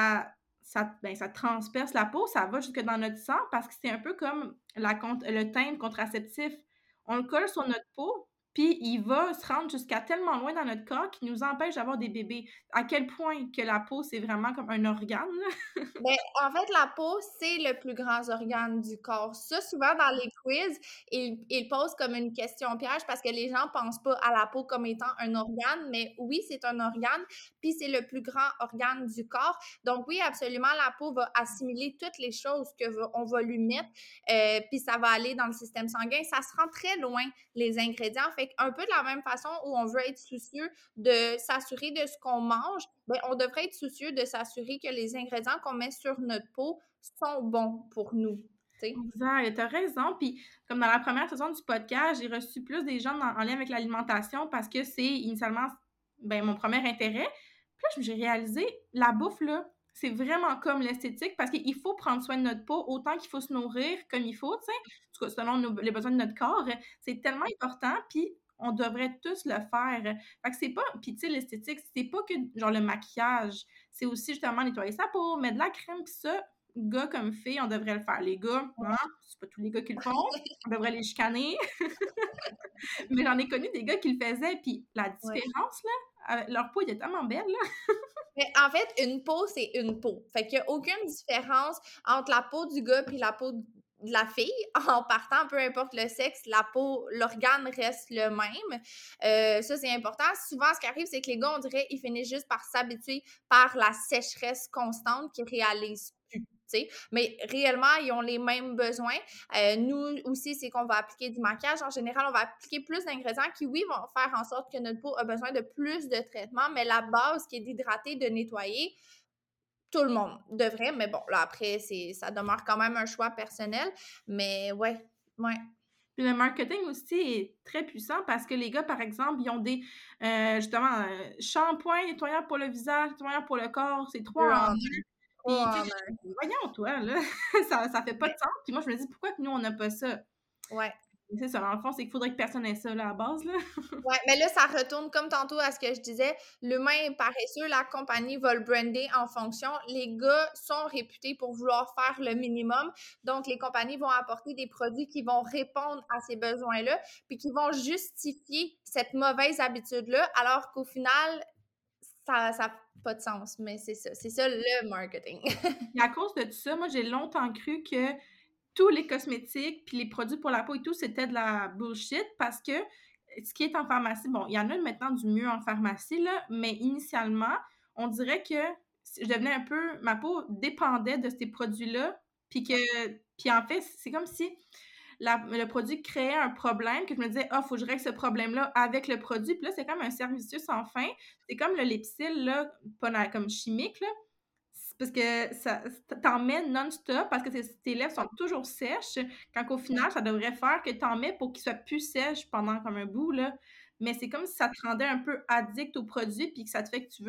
S3: ça transperce la peau, ça va jusque dans notre sang parce que c'est un peu comme le teint contraceptif. On le colle sur notre peau, puis il va se rendre jusqu'à tellement loin dans notre corps qu'il nous empêche d'avoir des bébés. À quel point que la peau, c'est vraiment comme un organe, là.
S2: Ben, en fait, la peau, c'est le plus grand organe du corps. Ça, souvent, dans les quiz, ils posent comme une question piège parce que les gens pensent pas à la peau comme étant un organe, mais oui, c'est un organe, puis c'est le plus grand organe du corps. Donc oui, absolument, la peau va assimiler toutes les choses on va lui mettre, puis ça va aller dans le système sanguin. Ça se rend très loin, les ingrédients. Fait un peu de la même façon où on veut être soucieux de s'assurer de ce qu'on mange, ben, on devrait être soucieux de s'assurer que les ingrédients qu'on met sur notre peau sont bons pour nous. T'sais.
S3: Exact, tu as raison. Puis, comme dans la première saison du podcast, j'ai reçu plus des gens en lien avec l'alimentation parce que c'est initialement mon premier intérêt. Puis là, j'ai réalisé, la bouffe, là, c'est vraiment comme l'esthétique parce qu'il faut prendre soin de notre peau autant qu'il faut se nourrir comme il faut, tu sais, en tout cas, selon les besoins de notre corps. C'est tellement important, puis on devrait tous le faire. Fait que c'est pas... Puis tu sais, l'esthétique, c'est pas que genre le maquillage, c'est aussi justement nettoyer sa peau, mettre de la crème, puis ça, gars comme filles, on devrait le faire. Les gars, hein, c'est pas tous les gars qui le font, on devrait les chicaner. Mais j'en ai connu des gars qui le faisaient, puis la différence, là, leur peau était tellement belle, là.
S2: Mais en fait, une peau, c'est une peau. Fait qu'il n'y a aucune différence entre la peau du gars et la peau de la fille. En partant, peu importe le sexe, la peau, l'organe reste le même. Ça, c'est important. Souvent, ce qui arrive, c'est que les gars, on dirait, ils finissent juste par s'habituer par la sécheresse constante qu'ils réalisent plus. T'sais. Mais réellement, ils ont les mêmes besoins. Nous aussi, c'est qu'on va appliquer du maquillage. En général, on va appliquer plus d'ingrédients qui, oui, vont faire en sorte que notre peau a besoin de plus de traitement, mais la base qui est d'hydrater, de nettoyer, tout le monde devrait. Mais bon, là, après, ça demeure quand même un choix personnel. Mais ouais.
S3: Puis le marketing aussi est très puissant parce que les gars, par exemple, ils ont des, justement, shampoing, nettoyant pour le visage, nettoyant pour le corps, c'est 3 en 1. Puis, voyons, toi, là, ça fait pas de sens. Puis moi, je me dis, pourquoi que nous, on n'a pas ça?
S2: Ouais.
S3: C'est ça, dans le fond, c'est qu'il faudrait que personne ait ça, là, à la base, là.
S2: Ouais, mais là, ça retourne comme tantôt à ce que je disais. L'humain est paresseux, la compagnie va le brander en fonction. Les gars sont réputés pour vouloir faire le minimum. Donc, les compagnies vont apporter des produits qui vont répondre à ces besoins-là, puis qui vont justifier cette mauvaise habitude-là, alors qu'au final, ça n'a pas de sens, mais c'est ça le marketing.
S3: Et à cause de tout ça, moi, j'ai longtemps cru que tous les cosmétiques puis les produits pour la peau et tout, c'était de la bullshit parce que ce qui est en pharmacie, bon, il y en a maintenant du mieux en pharmacie, là, mais initialement, on dirait que je devenais un peu... Ma peau dépendait de ces produits-là, puis en fait, c'est comme si... le produit créait un problème, que je me disais, ah, faut que je règle ce problème-là avec le produit. Puis là, c'est comme un cercle vicieux sans fin. C'est comme le Lipsil, là, pas comme chimique, là. Parce que ça t'en mets non-stop, parce que tes lèvres sont toujours sèches, quand qu'au final, ça devrait faire que t'en mets pour qu'ils soient plus sèches pendant comme un bout, là. Mais c'est comme si ça te rendait un peu addict au produit, puis que ça te fait que tu veux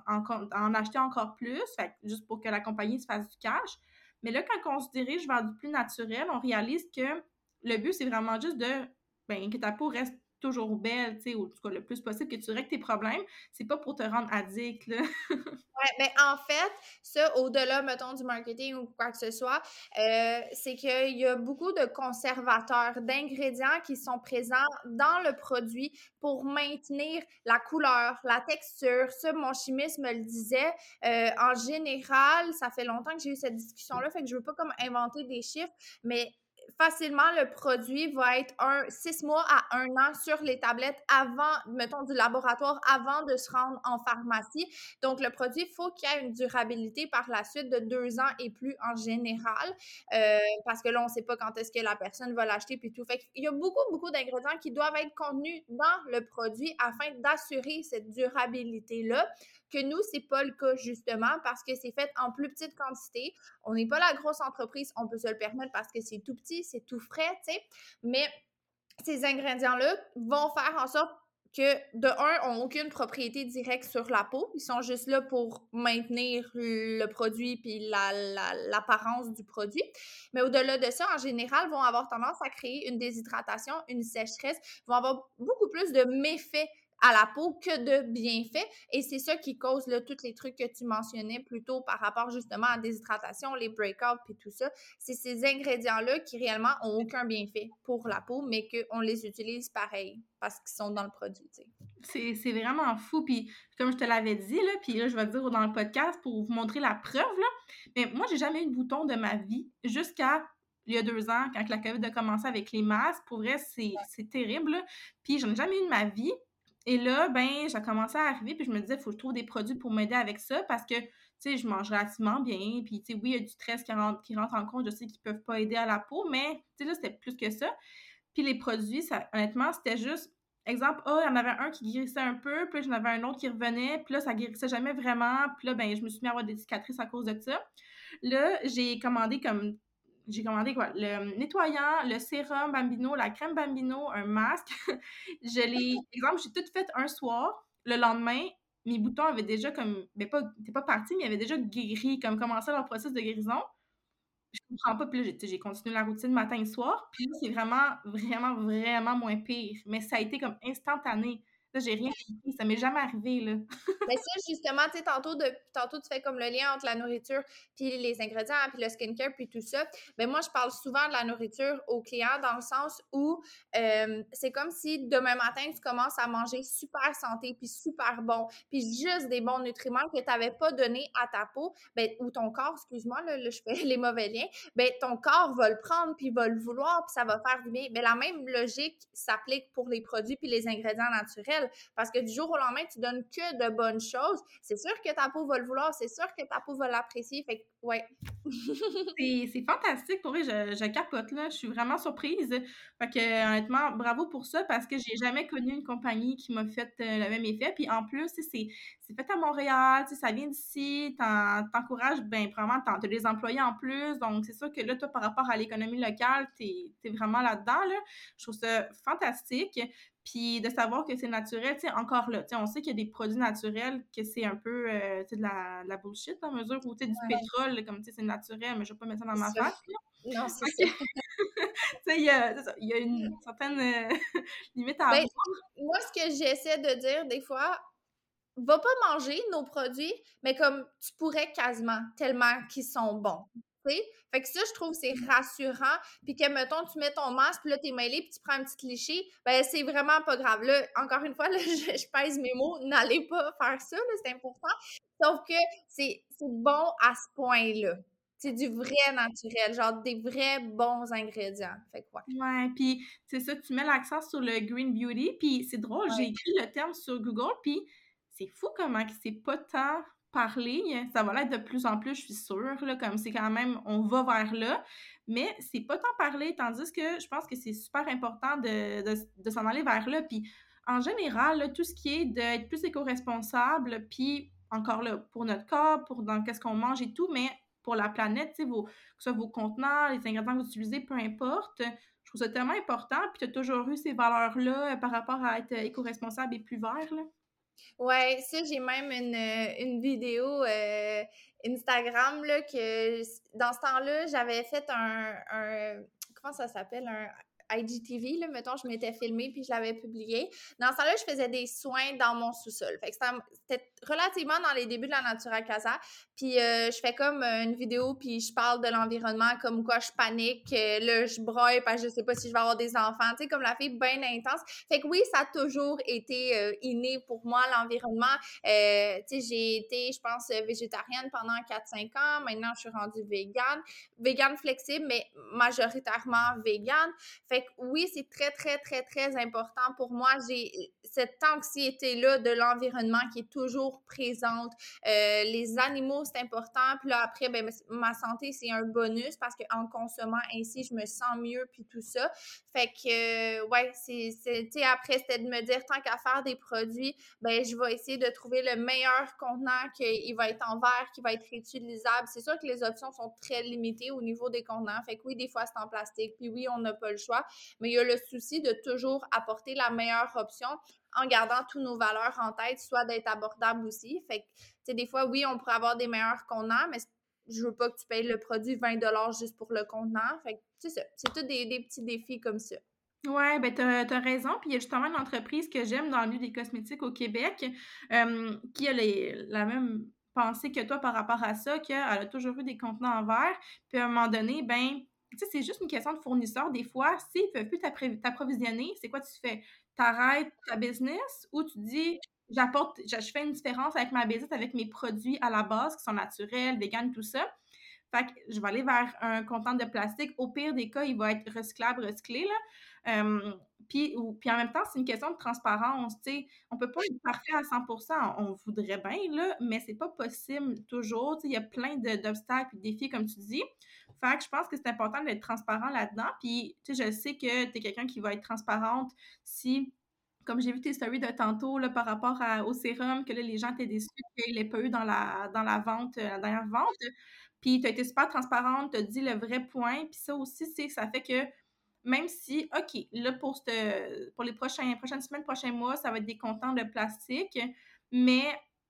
S3: en acheter encore plus, fait que juste pour que la compagnie se fasse du cash. Mais là, quand on se dirige vers du plus naturel, on réalise que le but, c'est vraiment juste que ta peau reste toujours belle, tu sais, ou en tout cas le plus possible, que tu règles tes problèmes. C'est pas pour te rendre addict, là.
S2: Ouais, mais en fait, ça, au-delà, mettons, du marketing ou quoi que ce soit, c'est qu'il y a beaucoup de conservateurs, d'ingrédients qui sont présents dans le produit pour maintenir la couleur, la texture. Ça, mon chimiste me le disait. En général, ça fait longtemps que j'ai eu cette discussion-là, fait que je veux pas comme inventer des chiffres, mais facilement, le produit va être 6 mois à 1 an sur les tablettes avant, mettons, du laboratoire, avant de se rendre en pharmacie. Donc, le produit, il faut qu'il y ait une durabilité par la suite de 2 ans et plus en général, parce que là, on ne sait pas quand est-ce que la personne va l'acheter puis tout. Fait qu'il y a beaucoup, beaucoup d'ingrédients qui doivent être contenus dans le produit afin d'assurer cette durabilité-là, que nous, c'est pas le cas, justement, parce que c'est fait en plus petite quantité. On n'est pas la grosse entreprise, on peut se le permettre parce que c'est tout petit, c'est tout frais, tu sais. Mais ces ingrédients-là vont faire en sorte que, de un, n'ont aucune propriété directe sur la peau. Ils sont juste là pour maintenir le produit puis l'apparence du produit. Mais au-delà de ça, en général, vont avoir tendance à créer une déshydratation, une sécheresse, vont avoir beaucoup plus de méfaits à la peau que de bienfaits. Et c'est ça qui cause là, tous les trucs que tu mentionnais plus tôt par rapport justement à la déshydratation, les breakouts puis tout ça. C'est ces ingrédients-là qui réellement ont aucun bienfait pour la peau, mais qu'on les utilise pareil parce qu'ils sont dans le produit, tu
S3: sais. C'est vraiment fou. Puis comme je te l'avais dit, là, puis là, je vais te dire dans le podcast pour vous montrer la preuve, là. Mais moi, j'ai jamais eu de bouton de ma vie jusqu'à il y a 2 ans, quand la COVID a commencé avec les masques. Pour vrai, c'est terrible, là. Puis j'en ai jamais eu de ma vie. Et là, ben, j'ai commencé à arriver, puis je me disais, il faut que je trouve des produits pour m'aider avec ça, parce que, tu sais, je mange relativement bien, puis, tu sais, oui, il y a du stress qui rentre en compte, je sais qu'ils peuvent pas aider à la peau, mais, tu sais, là, c'était plus que ça. Puis les produits, ça, honnêtement, c'était juste, exemple, il y en avait un qui guérissait un peu, puis j'en avais un autre qui revenait, puis là, ça guérissait jamais vraiment, puis là, ben, je me suis mis à avoir des cicatrices à cause de ça. Là, j'ai commandé quoi? Le nettoyant, le sérum Bambino, la crème Bambino, un masque. Exemple, j'ai tout fait un soir. Le lendemain, mes boutons avaient déjà comme, ben pas, t'es pas parti, mais ils avaient déjà guéri, comme commencé leur processus de guérison. Je comprends pas, puis là, j'ai continué la routine matin et soir, puis là, c'est vraiment, vraiment, vraiment moins pire, mais ça a été comme instantané. Là, j'ai rien compris, ça m'est jamais arrivé, là.
S2: Mais ça, justement, tu sais, tantôt, tu fais comme le lien entre la nourriture, puis les ingrédients, puis le skincare, puis tout ça. Mais moi, je parle souvent de la nourriture aux clients dans le sens où c'est comme si demain matin, tu commences à manger super santé, puis super bon, puis juste des bons nutriments que tu n'avais pas donné à ta peau, ben, ou ton corps, excuse-moi, là, je fais les mauvais liens, ben, ton corps va le prendre, puis va le vouloir, puis ça va faire du bien. Mais la même logique s'applique pour les produits puis les ingrédients naturels. Parce que du jour au lendemain, tu donnes que de bonnes choses. C'est sûr que ta peau va le vouloir, c'est sûr que ta peau va l'apprécier. Fait que, ouais.
S3: C'est fantastique, pour vrai, je capote, là. Je suis vraiment surprise. Fait que, honnêtement, bravo pour ça, parce que j'ai jamais connu une compagnie qui m'a fait le même effet. Puis en plus, tu sais, c'est fait à Montréal, tu sais, ça vient d'ici, t'encourages, ben, vraiment, t'as des employés en plus. Donc, c'est sûr que là, toi, par rapport à l'économie locale, t'es vraiment là-dedans, là. Je trouve ça fantastique. Puis de savoir que c'est naturel, tu sais, encore là, tu sais, on sait qu'il y a des produits naturels que c'est un peu, tu sais, de la bullshit, dans mesure où, tu sais, du
S2: Ouais,
S3: pétrole, comme, tu sais, c'est naturel, mais je vais pas mettre ça dans ma
S2: c'est ça.
S3: face, là.
S2: Non, c'est
S3: Fait
S2: ça.
S3: que, tu sais, il y a une certaine limite à
S2: Ben,
S3: avoir.
S2: moi, ce que j'essaie de dire des fois, va pas manger nos produits, mais comme tu pourrais quasiment, tellement qu'ils sont bons. Tu sais? Fait que ça, je trouve, c'est rassurant. Puis que, mettons, tu mets ton masque, puis là, t'es mêlé, puis tu prends un petit cliché, ben, c'est vraiment pas grave. Là, encore une fois, là, je pèse mes mots, n'allez pas faire ça, là, c'est important. Sauf que c'est bon à ce point-là. C'est du vrai naturel, genre des vrais bons ingrédients. Fait que, ouais.
S3: Ouais, puis c'est ça, tu mets l'accent sur le green beauty, puis c'est drôle, j'ai
S2: Ouais.
S3: écrit le terme sur Google, puis c'est fou comment que c'est pas tant parlé. Ça va l'être de plus en plus, je suis sûre, là, comme c'est quand même, on va vers là, mais c'est pas tant parlé, tandis que je pense que c'est super important de s'en aller vers là. Puis en général, là, tout ce qui est d'être plus éco-responsable, puis encore là, pour notre corps, pour dans qu'est-ce qu'on mange et tout, mais pour la planète, tu sais, que ce soit vos contenants, les ingrédients que vous utilisez, peu importe. Je trouve ça tellement important, puis tu as toujours eu ces valeurs-là par rapport à être éco-responsable et plus vert, là.
S2: Ouais, ça, j'ai même une vidéo Instagram là, que dans ce temps-là, j'avais fait comment ça s'appelle? Un IGTV, là, mettons, je m'étais filmée puis je l'avais publié. Dans ce temps-là, je faisais des soins dans mon sous-sol. Fait que c'était relativement dans les débuts de la Natura Casa. Puis je fais comme une vidéo puis je parle de l'environnement, comme quoi je panique, là, je broille parce que je sais pas si je vais avoir des enfants. Tu sais, comme la fille bien intense. Fait que oui, ça a toujours été inné pour moi, l'environnement. Tu sais, j'ai été, je pense, végétarienne pendant 4-5 ans. Maintenant, je suis rendue végane. Végane flexible, mais majoritairement végane. Fait que oui, c'est très, très, très, très important pour moi. J'ai cette anxiété-là de l'environnement qui est toujours présente. Les animaux, c'est important. Puis là, après, ben, ma santé, c'est un bonus parce qu'en consommant ainsi, je me sens mieux, puis tout ça. Fait que, ouais, tu sais, après, c'était de me dire, tant qu'à faire des produits, ben, je vais essayer de trouver le meilleur contenant qui va être en verre, qui va être réutilisable. C'est sûr que les options sont très limitées au niveau des contenants. Fait que oui, des fois, c'est en plastique. Puis oui, on n'a pas le choix. Mais il y a le souci de toujours apporter la meilleure option en gardant tous nos valeurs en tête, soit d'être abordable aussi. Fait que, tu sais, des fois, oui, on pourrait avoir des meilleurs contenants, mais je veux pas que tu payes le produit 20 $ juste pour le contenant. Fait que, c'est ça. C'est tous des petits défis comme ça.
S3: Ouais, ben t'as raison. Puis il y a justement une entreprise que j'aime dans le milieu des cosmétiques au Québec, qui a la même pensée que toi par rapport à ça, qu'elle a toujours eu des contenants en verre. Puis à un moment donné, ben, tu sais, c'est juste une question de fournisseur. Des fois, s'ils ne peuvent plus t'approvisionner, c'est quoi tu fais? T'arrêtes ta business ou tu dis, je fais une différence avec ma business, avec mes produits à la base qui sont naturels, vegan, tout ça. Fait que je vais aller vers un contenant de plastique. Au pire des cas, il va être recyclable, recyclé, là. Puis en même temps, c'est une question de transparence, tu sais. On peut pas être parfait à 100%, on voudrait bien, là, mais c'est pas possible toujours. Tu sais, il y a plein d'obstacles et de défis, comme tu dis. Fait que je pense que c'est important d'être transparent là-dedans. Puis, tu sais, je sais que tu es quelqu'un qui va être transparente si, comme j'ai vu tes stories de tantôt, là, par rapport au sérum, que là, les gens étaient déçus qu'il n'ait pas eu dans la vente, la dernière vente. Puis tu as été super transparente, tu as dit le vrai point. Puis ça aussi, c'est ça fait que même si, OK, là, pour les prochaines semaines, prochains mois, ça va être des contenants de plastique, mais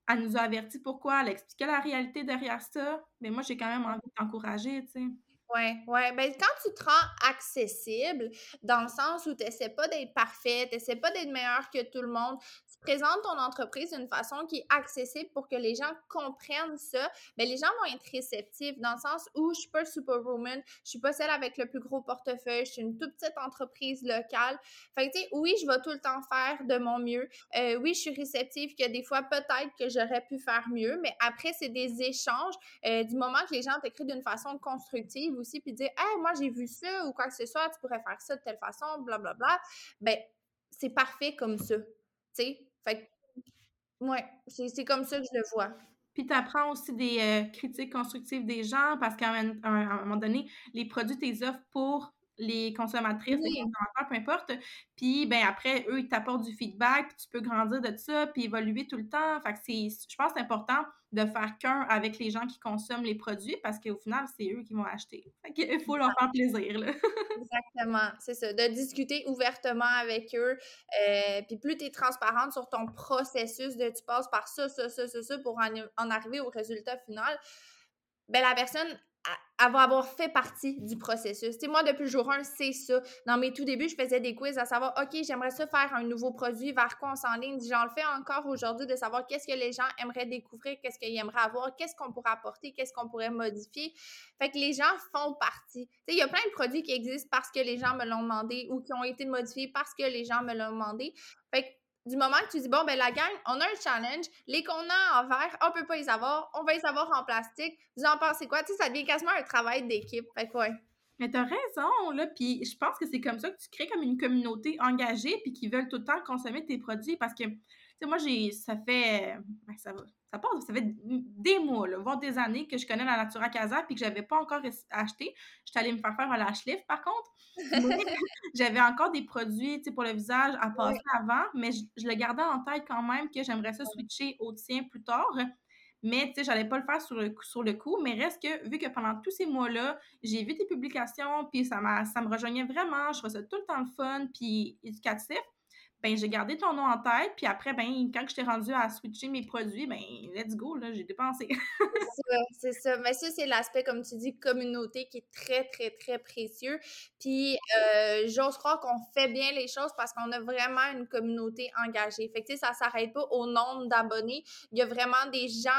S3: elle nous a avertis pourquoi, elle expliquait la réalité derrière ça, mais moi, j'ai quand même envie de t'encourager, tu sais.
S2: Ouais, ouais. Ben, quand tu te rends accessible, dans le sens où tu essaies pas d'être parfait, tu essaies pas d'être meilleur que tout le monde, tu présentes ton entreprise d'une façon qui est accessible pour que les gens comprennent ça, ben, les gens vont être réceptifs dans le sens où je suis pas superwoman, je suis pas celle avec le plus gros portefeuille, je suis une toute petite entreprise locale. Fait que, tu sais, oui, je vais tout le temps faire de mon mieux. Oui, je suis réceptive que des fois, peut-être que j'aurais pu faire mieux, mais après, c'est des échanges. Du moment que les gens t'écrivent d'une façon constructive aussi, puis dire hey, moi j'ai vu ça ou quoi que ce soit, tu pourrais faire ça de telle façon, blablabla, ben c'est parfait comme ça. Tu sais? Fait que, ouais, c'est comme ça que je le vois.
S3: Puis tu apprends aussi des critiques constructives des gens parce qu'à un moment donné, les produits, tu les offres pour les consommatrices, les
S2: Oui,
S3: consommateurs, peu importe. Puis ben après, eux, ils t'apportent du feedback, puis tu peux grandir de ça, puis évoluer tout le temps. Fait que je pense que c'est important de faire qu'un avec les gens qui consomment les produits parce qu'au final, c'est eux qui vont acheter. Fait qu'il faut leur faire plaisir, là.
S2: exactement, c'est ça. De discuter ouvertement avec eux. Puis plus tu es transparente sur ton processus de tu passes par ça pour en arriver au résultat final, ben la personne, elle va avoir fait partie du processus. Tu sais, moi, depuis le jour 1, c'est ça. Dans mes tout débuts, je faisais des quiz à savoir, OK, j'aimerais ça faire un nouveau produit, vers quoi on s'enligne. J'en le fais encore aujourd'hui de savoir qu'est-ce que les gens aimeraient découvrir, qu'est-ce qu'ils aimeraient avoir, qu'est-ce qu'on pourrait apporter, qu'est-ce qu'on pourrait modifier. Fait que les gens font partie. Tu sais, il y a plein de produits qui existent parce que les gens me l'ont demandé ou qui ont été modifiés parce que les gens me l'ont demandé. Fait que du moment que tu dis, bon, ben la gang, on a un challenge, les contenants en verre, on peut pas les avoir, on va les avoir en plastique. Vous en pensez quoi? Tu sais, ça devient quasiment un travail d'équipe. Fait que ouais.
S3: Mais t'as raison, là, puis je pense que c'est comme ça que tu crées comme une communauté engagée puis qui veulent tout le temps consommer tes produits parce que, tu sais, moi, ça fait, ben, ça fait des mois, là, voire des années que je connais la Natura Casa puis que j'avais pas encore acheté. J'étais allée me faire un lash lift, par contre, mais j'avais encore des produits, tu sais, pour le visage à passer
S2: Ouais.
S3: avant, mais je le gardais en tête quand même que j'aimerais ça switcher au tien plus tard. Mais, tu sais, j'allais pas le faire sur le coup, mais reste que, vu que pendant tous ces mois-là, j'ai vu tes publications, puis ça me rejoignait vraiment, je trouvais ça tout le temps le fun, puis éducatif, ben j'ai gardé ton nom en tête, puis après, ben quand je t'ai rendue à switcher mes produits, ben let's go, là, j'ai dépensé.
S2: C'est ça, c'est ça. Mais ça, c'est l'aspect, comme tu dis, communauté qui est très, très, très précieux. Puis, j'ose croire qu'on fait bien les choses parce qu'on a vraiment une communauté engagée. Fait que, tu sais, ça s'arrête pas au nombre d'abonnés. Il y a vraiment des gens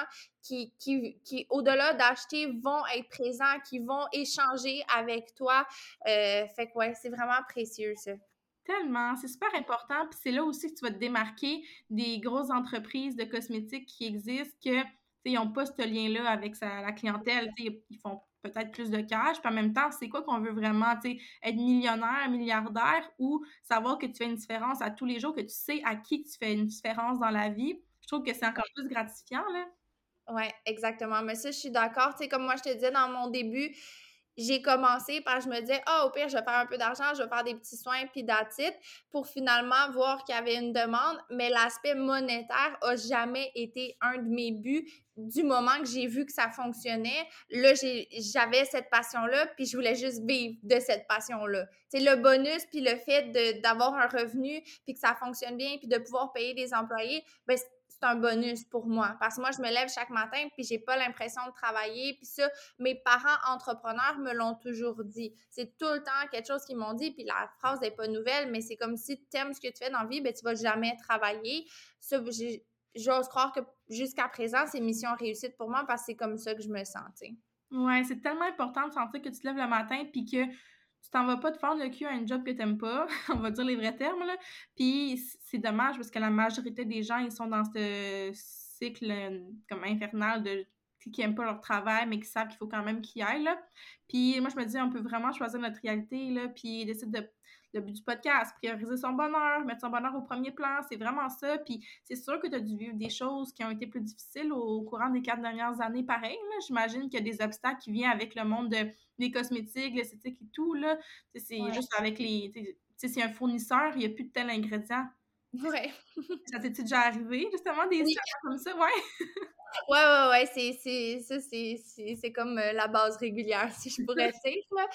S2: qui au-delà d'acheter, vont être présents, qui vont échanger avec toi. Fait que, ouais, c'est vraiment précieux, ça.
S3: Tellement, c'est super important, puis c'est là aussi que tu vas te démarquer des grosses entreprises de cosmétiques qui existent que, tu sais, ils n'ont pas ce lien-là avec la clientèle, tu sais, ils font peut-être plus de cash, puis en même temps, c'est quoi qu'on veut vraiment, tu sais, être millionnaire, milliardaire ou savoir que tu fais une différence à tous les jours, que tu sais à qui tu fais une différence dans la vie. Je trouve que c'est encore plus gratifiant, là.
S2: Ouais, exactement. Mais ça, je suis d'accord. Tu sais, comme moi, je te disais dans mon début, j'ai commencé par, je me disais, ah, au pire, je vais faire un peu d'argent, je vais faire des petits soins, puis that's it, pour finalement voir qu'il y avait une demande. Mais l'aspect monétaire a jamais été un de mes buts. Du moment que j'ai vu que ça fonctionnait, là, j'avais cette passion-là, puis je voulais juste vivre de cette passion-là. Tu sais, le bonus, puis le fait d'avoir un revenu, puis que ça fonctionne bien, puis de pouvoir payer des employés, ben c'est un bonus pour moi. Parce que moi, je me lève chaque matin, puis j'ai pas l'impression de travailler, puis ça, mes parents entrepreneurs me l'ont toujours dit. C'est tout le temps quelque chose qu'ils m'ont dit, puis la phrase n'est pas nouvelle, mais c'est comme si tu aimes ce que tu fais dans la vie, ben tu vas jamais travailler. Ça, j'ose croire que jusqu'à présent, c'est mission réussite pour moi parce que c'est comme ça que je me sens, tu sais.
S3: Ouais, c'est tellement important de sentir que tu te lèves le matin puis que tu t'en vas pas te fendre le cul à un job que t'aimes pas, on va dire les vrais termes, là. Puis c'est dommage parce que la majorité des gens, ils sont dans ce cycle comme infernal de qui aiment pas leur travail, mais qui savent qu'il faut quand même qu'ils y aillent, là. Puis moi, je me dis, on peut vraiment choisir notre réalité, là, puis décider le but du podcast, prioriser son bonheur, mettre son bonheur au premier plan, c'est vraiment ça. Puis c'est sûr que tu as dû vivre des choses qui ont été plus difficiles au courant des 4 dernières années, pareil, là. J'imagine qu'il y a des obstacles qui viennent avec le monde des cosmétiques, l'esthétique et tout, là. C'est
S2: Ouais.
S3: juste avec les... Tu sais, c'est un fournisseur, il n'y a plus de tel ingrédient.
S2: Ouais.
S3: Ça t'est-tu déjà arrivé, justement, des
S2: Oui.
S3: situations comme ça? Ouais.
S2: Ouais, c'est comme, la base régulière, si je pourrais dire, là.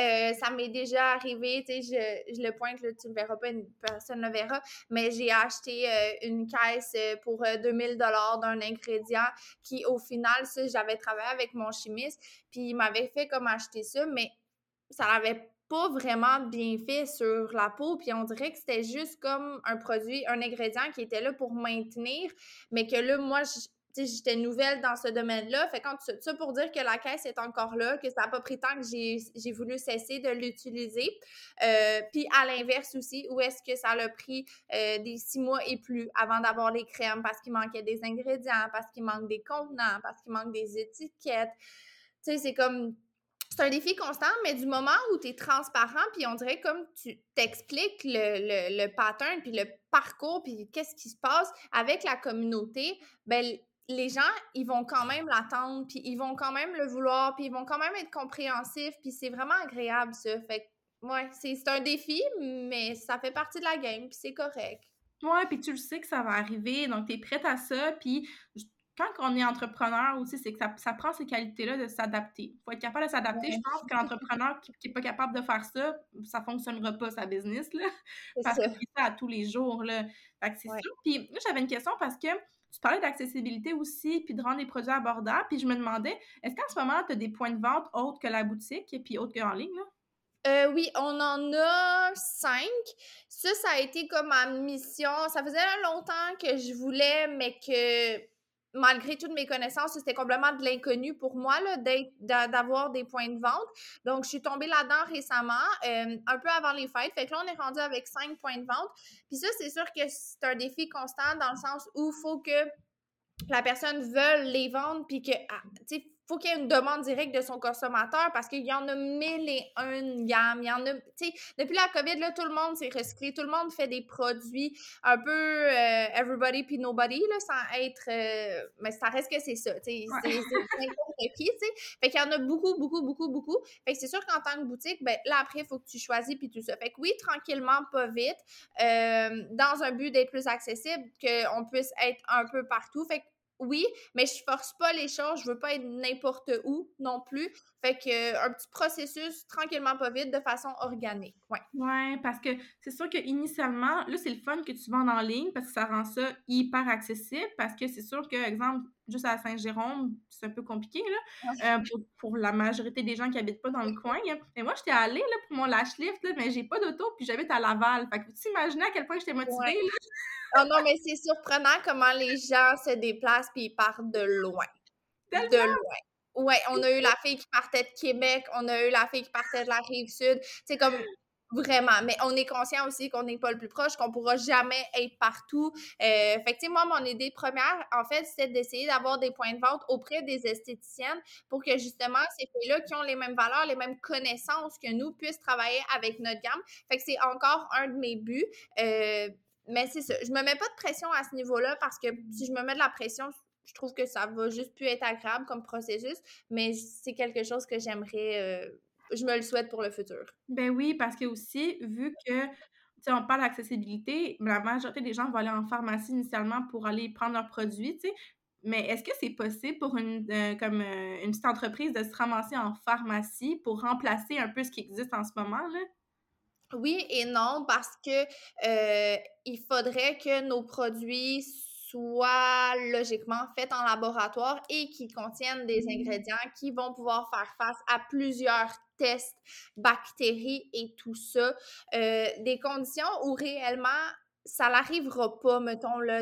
S2: Ça m'est déjà arrivé, tu sais, je le pointe, là, tu le verras pas, personne le verra, mais j'ai acheté, une caisse, pour, 2 000 d'un ingrédient qui, au final, ça, j'avais travaillé avec mon chimiste, puis il m'avait fait comme acheter ça, mais ça l'avait pas vraiment bien fait sur la peau, puis on dirait que c'était juste comme un produit, un ingrédient qui était là pour maintenir, mais que là, moi, tu sais, j'étais nouvelle dans ce domaine-là. Fait quand ça pour dire que la caisse est encore là, que ça n'a pas pris tant que j'ai voulu cesser de l'utiliser. Puis à l'inverse aussi, où est-ce que ça l'a pris des 6 mois et plus avant d'avoir les crèmes parce qu'il manquait des ingrédients, parce qu'il manque des contenants, parce qu'il manque des étiquettes. Tu sais, c'est un défi constant, mais du moment où tu es transparent, puis on dirait comme tu t'expliques le pattern, puis le parcours, puis qu'est-ce qui se passe avec la communauté, ben les gens, ils vont quand même l'attendre, puis ils vont quand même le vouloir, puis ils vont quand même être compréhensifs, puis c'est vraiment agréable, ça. Fait que, ouais, c'est un défi, mais ça fait partie de la game, puis c'est correct.
S3: Ouais, puis tu le sais que ça va arriver, donc tu es prête à ça. Puis quand on est entrepreneur aussi, c'est que ça prend ces qualités-là de s'adapter. Il faut être capable de s'adapter. Je
S2: Ouais,
S3: pense que l'entrepreneur qui n'est pas capable de faire ça, ça ne fonctionnera pas, sa business, là,
S2: c'est
S3: parce
S2: ça.
S3: qu'il vit ça à tous les jours, là. Fait que c'est
S2: Ouais.
S3: ça. Puis là, j'avais une question parce que tu parlais d'accessibilité aussi, puis de rendre les produits abordables. Puis je me demandais, est-ce qu'en ce moment, tu as des points de vente autres que la boutique, et puis autres qu'en ligne, là?
S2: Oui, on en a 5. Ça a été comme ma mission. Ça faisait longtemps que je voulais, mais que malgré toutes mes connaissances, c'était complètement de l'inconnu pour moi là, d'avoir des points de vente. Donc, je suis tombée là-dedans récemment, un peu avant les fêtes. Fait que là, on est rendu avec 5 points de vente. Puis ça, c'est sûr que c'est un défi constant dans le sens où il faut que la personne veut les vendre, puis que, tu sais, faut qu'il y ait une demande directe de son consommateur parce qu'il y en a mille et une gammes. Il y en a, tu sais, depuis la COVID, là, tout le monde s'est recyclé, tout le monde fait des produits un peu everybody puis nobody, là, sans être. Mais ça reste que c'est ça, tu sais, c'est n'importe qui, tu sais. Fait qu'il y en a beaucoup, beaucoup, beaucoup, beaucoup. Fait que c'est sûr qu'en tant que boutique, ben là, après, il faut que tu choisis puis tout ça. Fait que oui, tranquillement, pas vite, dans un but d'être plus accessible, qu'on puisse être un peu partout. Fait que oui, mais je force pas les choses, je veux pas être n'importe où non plus. Fait que un petit processus tranquillement pas vite de façon organique. Ouais.
S3: Ouais, parce que c'est sûr qu'initialement, là, c'est le fun que tu vends en ligne parce que ça rend ça hyper accessible parce que c'est sûr que, exemple, juste à Saint-Jérôme, c'est un peu compliqué, là, pour la majorité des gens qui habitent pas dans le coin. Et moi, j'étais allée, là, pour mon lash lift, là, mais j'ai pas d'auto puis j'habite à Laval. Fait que tu t'imagines à quel point j'étais
S2: Ouais.
S3: motivée, là?
S2: Oh non, mais c'est surprenant comment les gens se déplacent puis ils partent de loin. De
S3: Tellement!
S2: loin. Ouais, on a eu la fille qui partait de Québec, on a eu la fille qui partait de la Rive-Sud. C'est comme vraiment, mais on est conscient aussi qu'on n'est pas le plus proche, qu'on pourra jamais être partout. Fait que, tu sais, moi, mon idée première, en fait, c'était d'essayer d'avoir des points de vente auprès des esthéticiennes pour que, justement, ces filles-là qui ont les mêmes valeurs, les mêmes connaissances que nous puissent travailler avec notre gamme. Fait que c'est encore un de mes buts. Mais c'est ça. Je me mets pas de pression à ce niveau-là parce que si je me mets de la pression, je trouve que ça va juste plus être agréable comme processus, mais c'est quelque chose que j'aimerais, je me le souhaite pour le futur.
S3: Ben oui, parce que aussi, vu que, tu sais, on parle d'accessibilité, la majorité des gens vont aller en pharmacie initialement pour aller prendre leurs produits, tu sais. Mais est-ce que c'est possible pour une petite entreprise de se ramasser en pharmacie pour remplacer un peu ce qui existe en ce moment, là?
S2: Oui et non, parce que il faudrait que nos produits soient logiquement faits en laboratoire et qui contiennent des ingrédients qui vont pouvoir faire face à plusieurs tests, bactéries et tout ça. Des conditions où réellement, ça n'arrivera pas, mettons, là,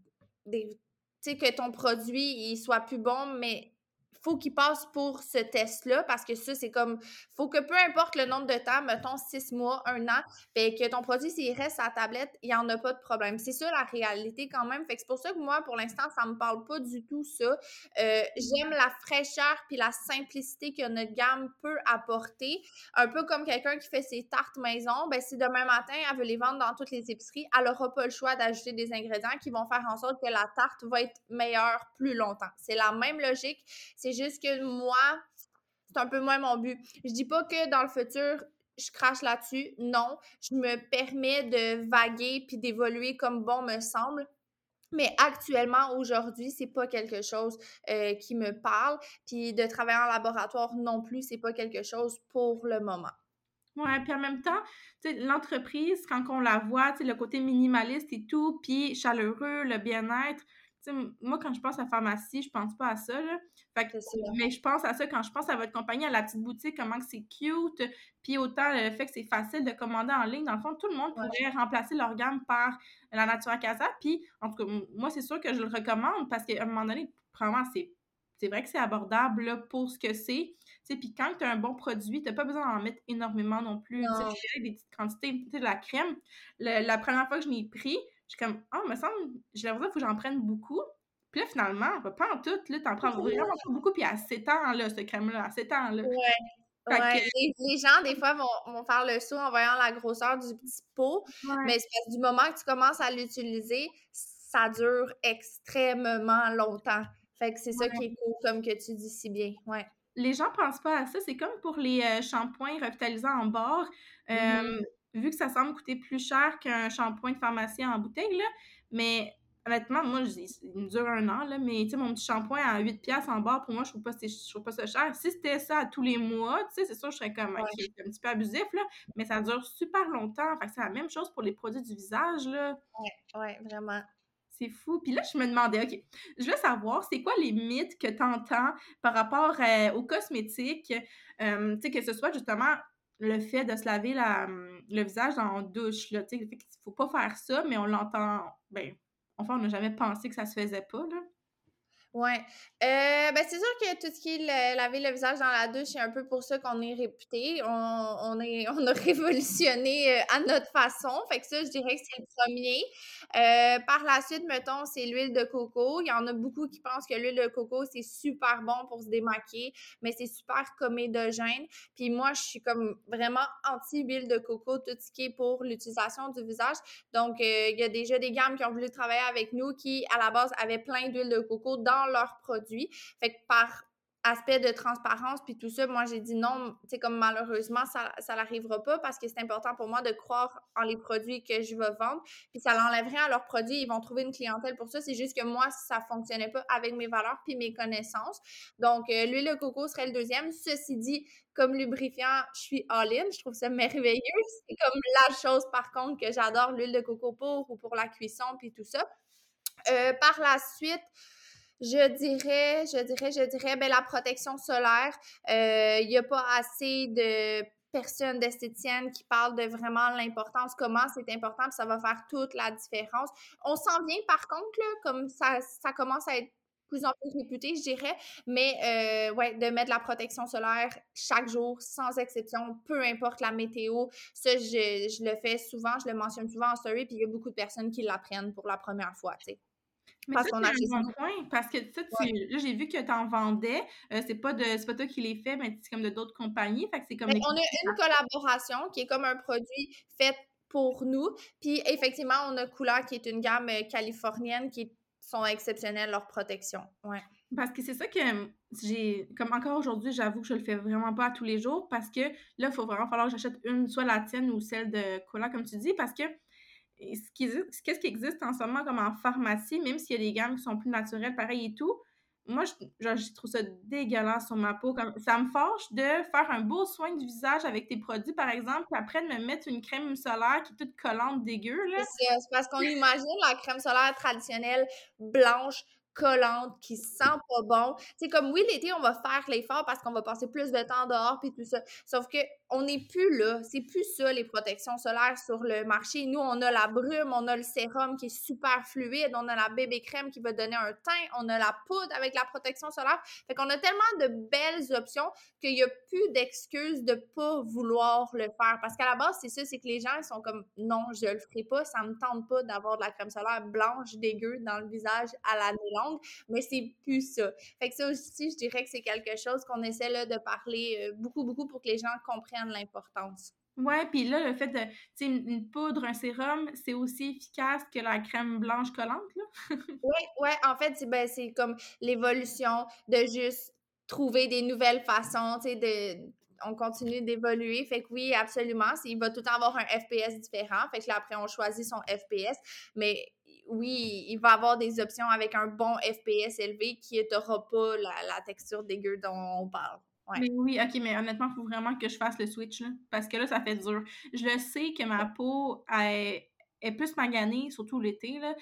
S2: tu sais, que ton produit, il soit plus bon, mais faut qu'il passe pour ce test-là parce que ça, c'est comme, faut que peu importe le nombre de temps, mettons 6 mois, 1 an, fait que ton produit, s'il reste à la tablette, il n'y en a pas de problème. C'est ça la réalité quand même. Fait que c'est pour ça que moi, pour l'instant, ça me parle pas du tout ça. J'aime la fraîcheur puis la simplicité que notre gamme peut apporter. Un peu comme quelqu'un qui fait ses tartes maison, ben si demain matin, elle veut les vendre dans toutes les épiceries, elle n'aura pas le choix d'ajouter des ingrédients qui vont faire en sorte que la tarte va être meilleure plus longtemps. C'est la même logique. C'est juste que moi, c'est un peu moins mon but. Je dis pas que dans le futur, je crache là-dessus. Non, je me permets de vaguer puis d'évoluer comme bon me semble. Mais actuellement, aujourd'hui, c'est pas quelque chose qui me parle. Puis de travailler en laboratoire non plus, c'est pas quelque chose pour le moment.
S3: Ouais, puis en même temps, tu sais, l'entreprise, quand on la voit, tu sais, le côté minimaliste et tout, puis chaleureux, le bien-être, tu sais, moi, quand je pense à pharmacie, je pense pas à ça, là. Fait que,
S2: C'est ça.
S3: mais je pense à ça quand je pense à votre compagnie, à la petite boutique, comment que c'est cute, puis autant le fait que c'est facile de commander en ligne. Dans le fond, tout le monde
S2: Ouais.
S3: pourrait remplacer leur gamme par la Natura Casa, puis en tout cas, moi, c'est sûr que je le recommande parce qu'à un moment donné, probablement, c'est vrai que c'est abordable là, pour ce que c'est. Puis quand tu as un bon produit, tu n'as pas besoin d'en mettre énormément non plus. Je
S2: Non.
S3: dirais des petites quantités. De la crème, la première fois que je l'ai pris, je suis comme, me semble, j'ai l'impression qu'il faut que j'en prenne beaucoup. Puis là, finalement, pas en tout. Là, tu en prends vraiment pas beaucoup. Puis elle s'étend, là, cette crème-là. Elle s'étend, là.
S2: Ouais.
S3: Fait
S2: Ouais,
S3: que,
S2: les gens, des fois, vont faire le saut en voyant la grosseur du petit pot,
S3: ouais.
S2: mais c'est parce que du moment que tu commences à l'utiliser, ça dure extrêmement longtemps. Fait que c'est ça qui est cool, comme que tu dis si bien. Ouais.
S3: Les gens pensent pas à ça. C'est comme pour les shampoings revitalisants en barre. Vu que ça semble coûter plus cher qu'un shampoing de pharmacie en bouteille, là, mais honnêtement, moi, il me dure 1 an, là, mais tu sais, mon petit shampoing à 8$ en barre, pour moi, je trouve pas ça cher. Si c'était ça à tous les mois, tu sais, c'est sûr, je serais comme,
S2: Ouais.
S3: OK, c'est un petit peu abusif, là, mais ça dure super longtemps. Fait que c'est la même chose pour les produits du visage, là.
S2: Ouais, vraiment.
S3: C'est fou. Puis là, je me demandais, OK, je veux savoir, c'est quoi les mythes que tu entends par rapport aux cosmétiques? Tu sais, que ce soit justement le fait de se laver le visage en douche, là, tu sais, le fait qu'il faut pas faire ça, mais on l'entend, ben, enfin, on n'a jamais pensé que ça se faisait pas, là.
S2: Ouais. Ben, c'est sûr que tout ce qui est laver le visage dans la douche, c'est un peu pour ça qu'on est réputé. On a révolutionné à notre façon. Fait que ça, je dirais que c'est le premier. Par la suite, mettons, c'est l'huile de coco. Il y en a beaucoup qui pensent que l'huile de coco, c'est super bon pour se démaquiller, mais c'est super comédogène. Puis moi, je suis comme vraiment anti-huile de coco, tout ce qui est pour l'utilisation du visage. Donc, il y a déjà des gammes qui ont voulu travailler avec nous qui, à la base, avaient plein d'huile de coco dans leurs produits. Fait que par aspect de transparence puis tout ça, moi j'ai dit non, tu sais, comme malheureusement ça n'arrivera pas parce que c'est important pour moi de croire en les produits que je vais vendre, puis ça l'enlève rien à leurs produits, ils vont trouver une clientèle pour ça, c'est juste que moi ça fonctionnait pas avec mes valeurs puis mes connaissances. Donc l'huile de coco serait le deuxième. Ceci dit, comme lubrifiant, je suis all-in, je trouve ça merveilleux, c'est comme la chose par contre que j'adore, l'huile de coco pour la cuisson puis tout ça. Par la suite, je dirais, ben, la protection solaire. Il n'y a pas assez de personnes d'esthéticiennes qui parlent de vraiment l'importance, comment c'est important, puis ça va faire toute la différence. On s'en vient, par contre, là, comme ça commence à être plus en plus réputé, je dirais, mais ouais, de mettre la protection solaire chaque jour, sans exception, peu importe la météo. Ça, je le fais souvent, je le mentionne souvent en story, puis il y a beaucoup de personnes qui l'apprennent pour la première fois, tu sais.
S3: Mais
S2: Parce
S3: ça,
S2: qu'on
S3: c'est
S2: achète
S3: un bon
S2: beaucoup.
S3: point, parce que ça,
S2: Ouais.
S3: là, j'ai vu que tu en vendais. C'est pas toi qui les fais, mais c'est comme de d'autres compagnies. Fait que c'est comme
S2: Mais
S3: les
S2: on a une collaboration qui est comme un produit fait pour nous. Puis effectivement, on a Couleur qui est une gamme californienne qui sont exceptionnelles, leur protection. Ouais.
S3: Parce que c'est ça que j'ai, comme encore aujourd'hui, j'avoue que je le fais vraiment pas à tous les jours parce que là, il faut vraiment falloir que j'achète soit la tienne ou celle de Cola, comme tu dis, parce que qu'est-ce qui existe en ce moment comme en pharmacie, même s'il y a des gammes qui sont plus naturelles, pareil et tout, moi, je trouve ça dégueulasse sur ma peau. Comme, ça me fâche de faire un beau soin du visage avec tes produits, par exemple, puis après de me mettre une crème solaire qui est toute collante, dégueu, là.
S2: C'est parce qu'on imagine la crème solaire traditionnelle blanche, collante, qui sent pas bon. C'est comme oui, l'été, on va faire l'effort parce qu'on va passer plus de temps dehors puis tout ça. Sauf que on n'est plus là. C'est plus ça, les protections solaires sur le marché. Nous, on a la brume, on a le sérum qui est super fluide, on a la bébé crème qui va donner un teint, on a la poudre avec la protection solaire. Fait qu'on a tellement de belles options qu'il n'y a plus d'excuses de pas vouloir le faire. Parce qu'à la base, c'est ça, c'est que les gens, ils sont comme non, je le ferai pas, ça me tente pas d'avoir de la crème solaire blanche, dégueu dans le visage à l'année longue, mais c'est plus ça. Fait que ça aussi, je dirais que c'est quelque chose qu'on essaie là, de parler beaucoup, beaucoup pour que les gens comprennent l'importance.
S3: Ouais, puis là, le fait de, tu sais, une poudre, un sérum, c'est aussi efficace que la crème blanche collante, là.
S2: Ouais, en fait, c'est comme l'évolution de juste trouver des nouvelles façons, tu sais, on continue d'évoluer. Fait que oui, absolument. Il va tout le temps avoir un FPS différent. Fait que là, après, on choisit son FPS. Mais oui, il va avoir des options avec un bon FPS élevé qui n'aura pas la texture dégueu dont on parle. Ouais.
S3: Mais oui, ok, mais honnêtement, il faut vraiment que je fasse le switch, là, parce que là, ça fait dur. Je le sais que ma peau est plus maganée, surtout l'été, là,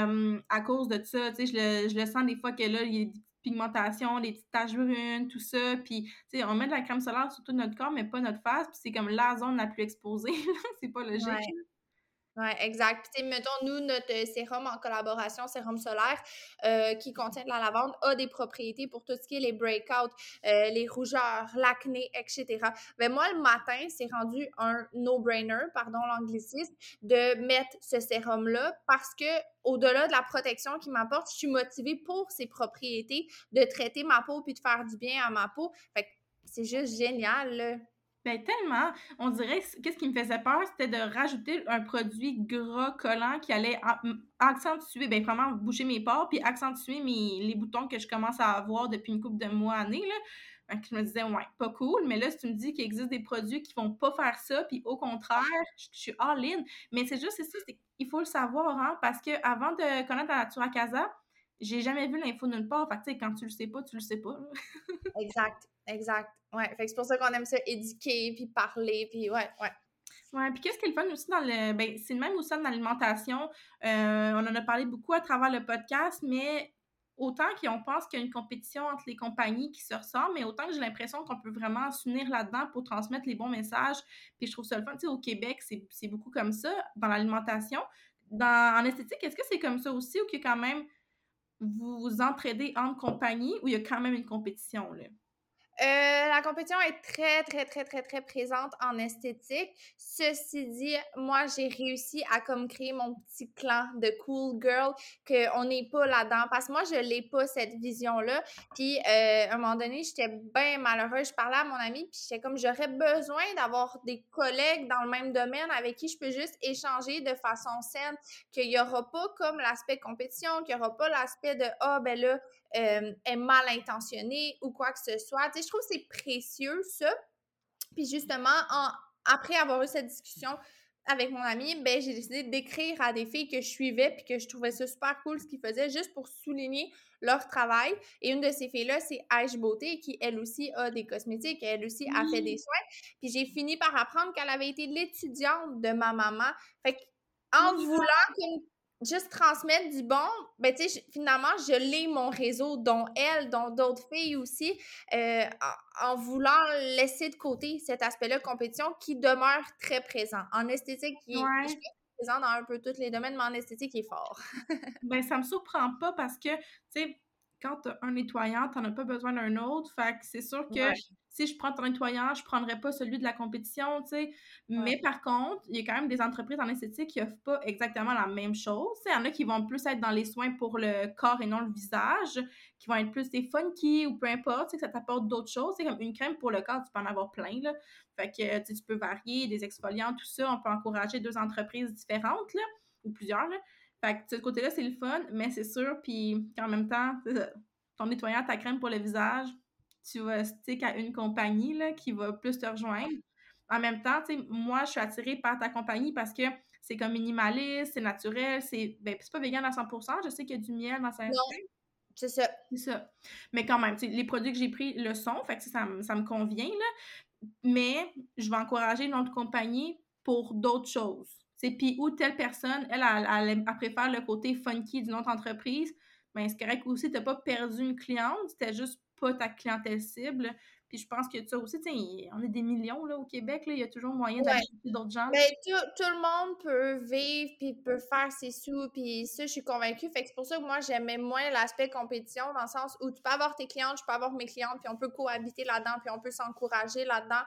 S3: à cause de ça. Tu sais, je le sens des fois que là, il y a des petites pigmentations, des petites taches brunes, tout ça. Puis, tu sais, on met de la crème solaire sur tout notre corps, mais pas notre face. Puis c'est comme la zone la plus exposée, là. C'est pas logique.
S2: Ouais. Oui, exact. Puis, tu sais, mettons, nous, notre sérum en collaboration, sérum solaire, qui contient de la lavande, a des propriétés pour tout ce qui est les breakouts, les rougeurs, l'acné, etc. Ben moi, le matin, c'est rendu un no-brainer, pardon l'anglicisme, de mettre ce sérum-là parce que au-delà de la protection qu'il m'apporte, je suis motivée pour ses propriétés de traiter ma peau puis de faire du bien à ma peau. Fait que c'est juste génial, là.
S3: Ben tellement, on dirait, qu'est-ce qui me faisait peur, c'était de rajouter un produit gras collant qui allait accentuer, ben vraiment boucher mes pores, puis accentuer les boutons que je commence à avoir depuis une couple de mois, années, là. Fait que je me disais, ouais, pas cool, mais là, si tu me dis qu'il existe des produits qui vont pas faire ça, puis au contraire, je suis all-in. Mais c'est juste, c'est ça, il faut le savoir, hein, parce que avant de connaître la Natura Casa, j'ai jamais vu l'info nulle part. Fait que, tu sais, quand tu le sais pas, tu le sais pas, là.
S2: Exact, exact. Ouais, fait que c'est pour ça qu'on aime ça éduquer, puis parler, puis ouais.
S3: Ouais, puis qu'est-ce qui est le fun aussi dans le... Ben, c'est le même aussi dans l'alimentation. On en a parlé beaucoup à travers le podcast, mais autant qu'on pense qu'il y a une compétition entre les compagnies qui se ressemblent, mais autant que j'ai l'impression qu'on peut vraiment s'unir là-dedans pour transmettre les bons messages. Puis je trouve ça le fun. Tu sais, au Québec, c'est beaucoup comme ça, dans l'alimentation. En esthétique, est-ce que c'est comme ça aussi ou que quand même vous vous entraidez entre compagnies ou il y a quand même une compétition, là?
S2: La compétition est très, très, très, très, très présente en esthétique. Ceci dit, moi, j'ai réussi à comme créer mon petit clan de cool girl, qu'on n'est pas là-dedans. Parce que moi, je l'ai pas, cette vision-là. Puis, à un moment donné, j'étais bien malheureuse. Je parlais à mon amie, puis j'étais comme, j'aurais besoin d'avoir des collègues dans le même domaine avec qui je peux juste échanger de façon saine, qu'il n'y aura pas comme l'aspect compétition, qu'il n'y aura pas l'aspect de, ah, ben là, est mal intentionnée ou quoi que ce soit. Tu sais, je trouve que c'est précieux, ça. Puis justement, après avoir eu cette discussion avec mon ami, ben j'ai décidé d'écrire à des filles que je suivais puis que je trouvais ça super cool ce qu'ils faisaient juste pour souligner leur travail. Et une de ces filles-là, c'est Aïch Beauté qui, elle aussi, a des cosmétiques. Elle aussi a fait des soins. Puis j'ai fini par apprendre qu'elle avait été l'étudiante de ma maman. Fait qu'en voulant comme juste transmettre du bon, ben tu sais, finalement, je l'ai mon réseau, dont elle, dont d'autres filles aussi, en voulant laisser de côté cet aspect-là de compétition qui demeure très présent. En esthétique, je pense, présent dans un peu tous les domaines, mais en esthétique, il est fort.
S3: Ben, ça me surprend pas parce que, tu sais, quand t'as un nettoyant, t'en as pas besoin d'un autre. Fait que c'est sûr que si je prends ton nettoyant, je prendrais pas celui de la compétition, tu sais. Mais par contre, il y a quand même des entreprises en esthétique qui offrent pas exactement la même chose. Il y en a qui vont plus être dans les soins pour le corps et non le visage, qui vont être plus des funky ou peu importe, tu sais, que ça t'apporte d'autres choses. C'est comme une crème pour le corps, tu peux en avoir plein, là. Fait que, tu peux varier, des exfoliants, tout ça. On peut encourager deux entreprises différentes, là, ou plusieurs, là. Fait que de ce côté-là, c'est le fun, mais c'est sûr, puis qu'en même temps, ton nettoyant, ta crème pour le visage, tu vas stick à une compagnie là, qui va plus te rejoindre. En même temps, tu sais, moi, je suis attirée par ta compagnie parce que c'est comme minimaliste, c'est naturel, c'est pas vegan à 100%, je sais qu'il y a du miel dans certains.
S2: Non, c'est ça.
S3: C'est ça. Mais quand même, les produits que j'ai pris le sont, fait que ça me convient, là. Mais je vais encourager une autre compagnie pour d'autres choses. Puis où telle personne, elle préfère le côté funky d'une autre entreprise, ben c'est correct aussi, t'as pas perdu une cliente, c'était juste pas ta clientèle cible. Puis je pense que ça aussi, tu sais, on est des millions là, au Québec, là, il y a toujours moyen d'aller chercher d'autres gens.
S2: Mais tout le monde peut vivre puis peut faire ses sous, puis ça, je suis convaincue. Fait que c'est pour ça que moi, j'aimais moins l'aspect compétition, dans le sens où tu peux avoir tes clientes, je peux avoir mes clientes, puis on peut cohabiter là-dedans, puis on peut s'encourager là-dedans.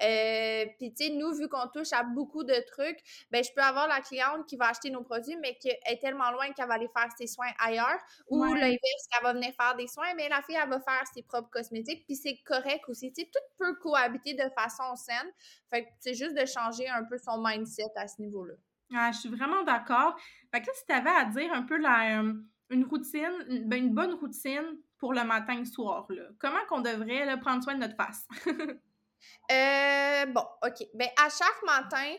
S2: Puis tu sais, nous, vu qu'on touche à beaucoup de trucs, ben je peux avoir la cliente qui va acheter nos produits, mais qui est tellement loin qu'elle va aller faire ses soins ailleurs, ou l'inverse, qu'elle va venir faire des soins, mais la fille, elle va faire ses propres cosmétiques, puis c'est correct aussi. Tu sais, tout peut cohabiter de façon saine. Fait que c'est juste de changer un peu son mindset à ce niveau-là.
S3: Ah, je suis vraiment d'accord. Fait que là, si tu avais à dire un peu une routine, une bonne routine pour le matin et le soir, là, comment qu'on devrait là, prendre soin de notre face?
S2: Bon, OK. Ben, à chaque matin,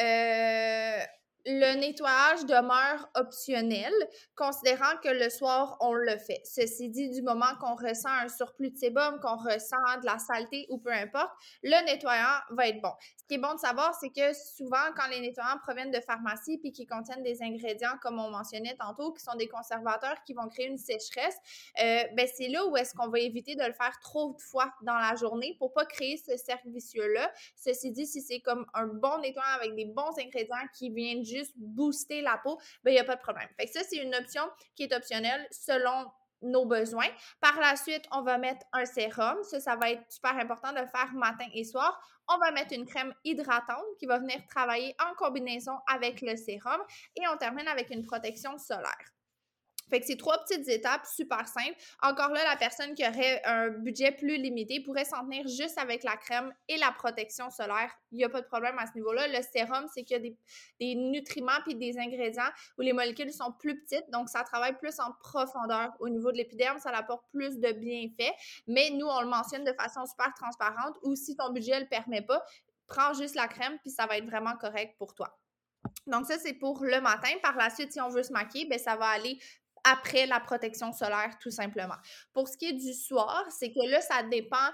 S2: le nettoyage demeure optionnel, considérant que le soir, on le fait. Ceci dit, du moment qu'on ressent un surplus de sébum, qu'on ressent de la saleté ou peu importe, le nettoyant va être bon. Ce qui est bon de savoir, c'est que souvent, quand les nettoyants proviennent de pharmacie puis qui contiennent des ingrédients, comme on mentionnait tantôt, qui sont des conservateurs qui vont créer une sécheresse, ben c'est là où est-ce qu'on va éviter de le faire trop de fois dans la journée pour pas créer ce cercle vicieux-là. Ceci dit, si c'est comme un bon nettoyant avec des bons ingrédients qui viennent juste booster la peau, ben il n'y a pas de problème. Fait que ça, c'est une option qui est optionnelle selon nos besoins. Par la suite, on va mettre un sérum. Ça va être super important de le faire matin et soir. On va mettre une crème hydratante qui va venir travailler en combinaison avec le sérum et on termine avec une protection solaire. Fait que c'est 3 petites étapes super simples. Encore là, la personne qui aurait un budget plus limité pourrait s'en tenir juste avec la crème et la protection solaire. Il n'y a pas de problème à ce niveau-là. Le sérum, c'est qu'il y a des nutriments puis des ingrédients où les molécules sont plus petites, donc ça travaille plus en profondeur au niveau de l'épiderme, ça apporte plus de bienfaits. Mais nous, on le mentionne de façon super transparente ou si ton budget ne le permet pas, prends juste la crème puis ça va être vraiment correct pour toi. Donc ça, c'est pour le matin. Par la suite, si on veut se maquiller, ben ça va aller après la protection solaire, tout simplement. Pour ce qui est du soir, c'est que là, ça dépend.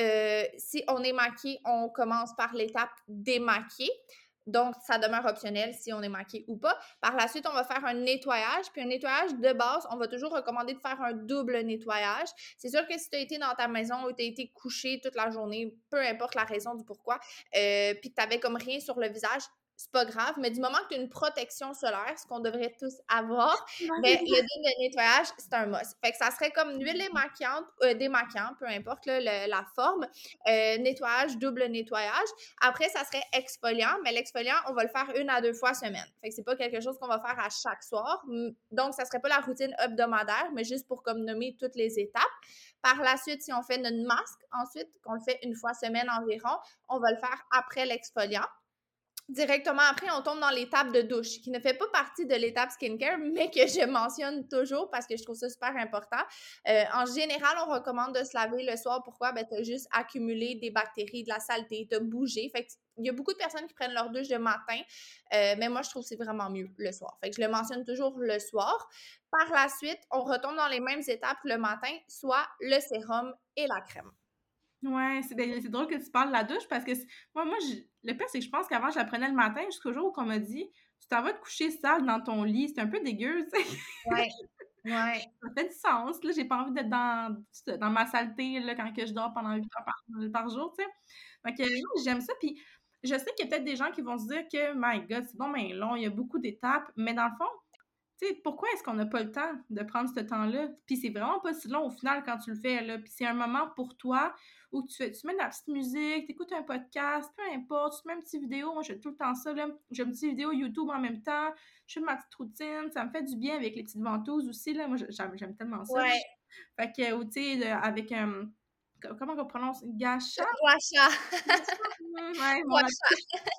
S2: Si on est maquillé, on commence par l'étape démaquiller. Donc, ça demeure optionnel si on est maquillé ou pas. Par la suite, on va faire un nettoyage. Puis un nettoyage de base, on va toujours recommander de faire un double nettoyage. C'est sûr que si tu as été dans ta maison ou tu as été couché toute la journée, peu importe la raison du pourquoi, puis que tu n'avais comme rien sur le visage, c'est pas grave, mais du moment que tu as une protection solaire, ce qu'on devrait tous avoir, mais le double nettoyage, c'est un must. Fait que ça serait comme une huile démaquillante, peu importe là, la forme, nettoyage, double nettoyage. Après, ça serait exfoliant, mais l'exfoliant, on va le faire 1 à 2 fois semaine. Fait que c'est pas quelque chose qu'on va faire à chaque soir. Donc, ça serait pas la routine hebdomadaire, mais juste pour comme nommer toutes les étapes. Par la suite, si on fait notre masque, ensuite, qu'on le fait 1 fois semaine environ, on va le faire après l'exfoliant. Directement après, on tombe dans l'étape de douche, qui ne fait pas partie de l'étape skincare, mais que je mentionne toujours parce que je trouve ça super important. En général, on recommande de se laver le soir. Pourquoi? Ben, tu as juste accumulé des bactéries, de la saleté, tu as bougé. Fait que il y a beaucoup de personnes qui prennent leur douche le matin, mais moi, je trouve que c'est vraiment mieux le soir. Fait que je le mentionne toujours le soir. Par la suite, on retombe dans les mêmes étapes le matin, soit le sérum et la crème.
S3: Ouais, c'est drôle que tu parles de la douche parce que le pire, c'est que je pense qu'avant, je la prenais le matin jusqu'au jour où on m'a dit tu t'en vas te coucher sale dans ton lit. C'est un peu dégueu, tu sais.
S2: Ouais, ouais.
S3: Ça fait du sens. Là, j'ai pas envie d'être dans ma saleté là, quand que je dors pendant 8 heures par jour, tu sais. Fait que non, j'aime ça. Puis je sais qu'il y a peut-être des gens qui vont se dire que, my God, c'est bon, mais long, il y a beaucoup d'étapes. Mais dans le fond, tu sais, pourquoi est-ce qu'on n'a pas le temps de prendre ce temps-là? Puis c'est vraiment pas si long au final quand tu le fais, là. Puis c'est un moment pour toi où tu mets de la petite musique, tu écoutes un podcast, peu importe, tu te mets une petite vidéo. Moi, je fais tout le temps ça, là. J'ai une petite vidéo YouTube en même temps. Je fais ma petite routine. Ça me fait du bien avec les petites ventouses aussi, là. Moi, j'aime tellement ça.
S2: Ouais.
S3: Fait que, ou tu sais, avec un... Comment on prononce? Gacha?
S2: Guacha.
S3: Ouais,
S2: Guacha.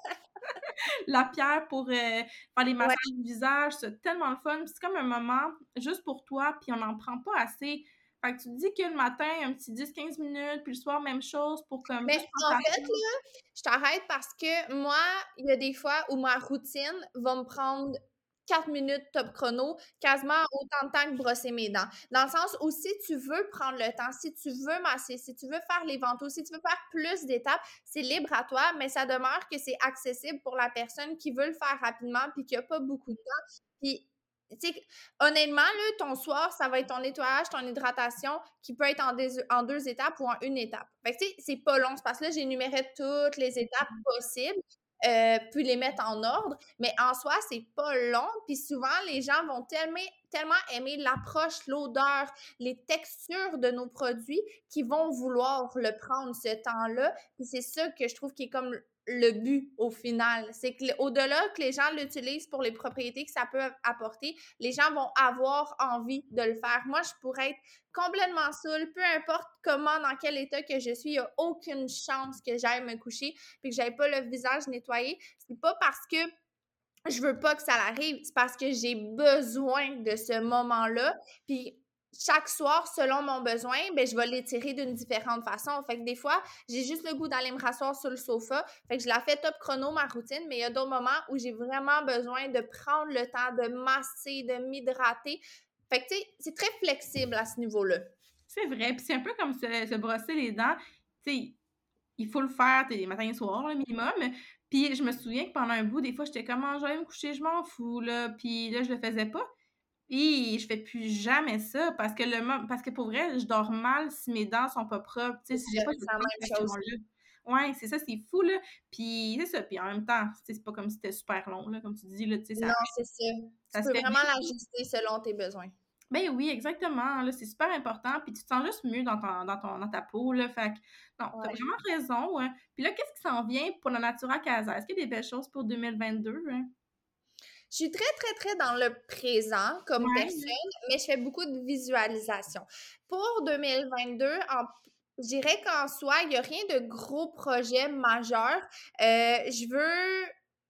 S3: la pierre pour faire les massages
S2: Ouais.
S3: du visage, c'est tellement le fun. C'est comme un moment juste pour toi, puis on n'en prend pas assez. Fait que tu te dis que le matin, un petit 10-15 minutes, puis le soir, même chose pour comme
S2: Mais
S3: juste
S2: en
S3: prendre ta
S2: fait,
S3: peau.
S2: là, je t'arrête parce que moi, il y a des fois où ma routine va me prendre 4 minutes top chrono, quasiment autant de temps que brosser mes dents. Dans le sens où si tu veux prendre le temps, si tu veux masser, si tu veux faire les ventouses, si tu veux faire plus d'étapes, c'est libre à toi, mais ça demeure que c'est accessible pour la personne qui veut le faire rapidement puis qui a pas beaucoup de temps. Puis, tu sais, honnêtement, là, ton soir, ça va être ton nettoyage, ton hydratation, qui peut être en 2 étapes ou en 1 étape. Fait que, tu sais, c'est pas long. C'est parce que là, j'énumérais toutes les étapes possibles, puis les mettre en ordre. Mais en soi, c'est pas long. Puis souvent, les gens vont tellement aimer l'approche, l'odeur, les textures de nos produits qu'ils vont vouloir le prendre ce temps-là. Puis c'est ça que je trouve qui est comme le but au final. C'est que au-delà que les gens l'utilisent pour les propriétés que ça peut apporter, les gens vont avoir envie de le faire. Moi, je pourrais être complètement saoule, peu importe comment, dans quel état que je suis, il n'y a aucune chance que j'aille me coucher puis que j'aille pas le visage nettoyé. C'est pas parce que je veux pas que ça arrive, c'est parce que j'ai besoin de ce moment-là. Puis chaque soir, selon mon besoin, ben, je vais l'étirer d'une différente façon. Fait que des fois, j'ai juste le goût d'aller me rasseoir sur le sofa. Fait que je la fais top chrono, ma routine, mais il y a d'autres moments où j'ai vraiment besoin de prendre le temps de masser, de m'hydrater. Fait que, tu sais, c'est très flexible à ce niveau-là.
S3: C'est vrai, puis c'est un peu comme se brosser les dents. Tu sais, il faut le faire, tu sais, matin et soir, le minimum. Puis je me souviens que pendant un bout, des fois, j'étais comme, ah, je vais aller me coucher, je m'en fous, là. Puis là, je le faisais pas. Puis je fais plus jamais ça parce que pour vrai, je dors mal si mes dents sont pas propres. Tu sais, si j'ai pas
S2: C'est la même chose.
S3: là. Ouais, c'est ça, c'est fou, là. Puis c'est ça. Puis en même temps, tu sais, c'est pas comme si c'était super long, là, comme tu dis, là, tu sais,
S2: Non, c'est ça.
S3: ça
S2: Tu
S3: se
S2: peux
S3: fait
S2: vraiment
S3: bien.
S2: l'ajuster selon tes besoins.
S3: Ben oui, exactement. Là, c'est super important. Puis tu te sens juste mieux dans ta peau, là. Fait que, non, t'as
S2: Ouais.
S3: vraiment raison, hein. Puis là, qu'est-ce qui s'en vient pour la Natura Casa? Est-ce qu'il y a des belles choses pour 2022, hein?
S2: Je suis très, très, très dans le présent comme
S3: Ouais.
S2: personne, mais je fais beaucoup de visualisation. Pour 2022, je dirais qu'en soi, il n'y a rien de gros projet majeur. Je veux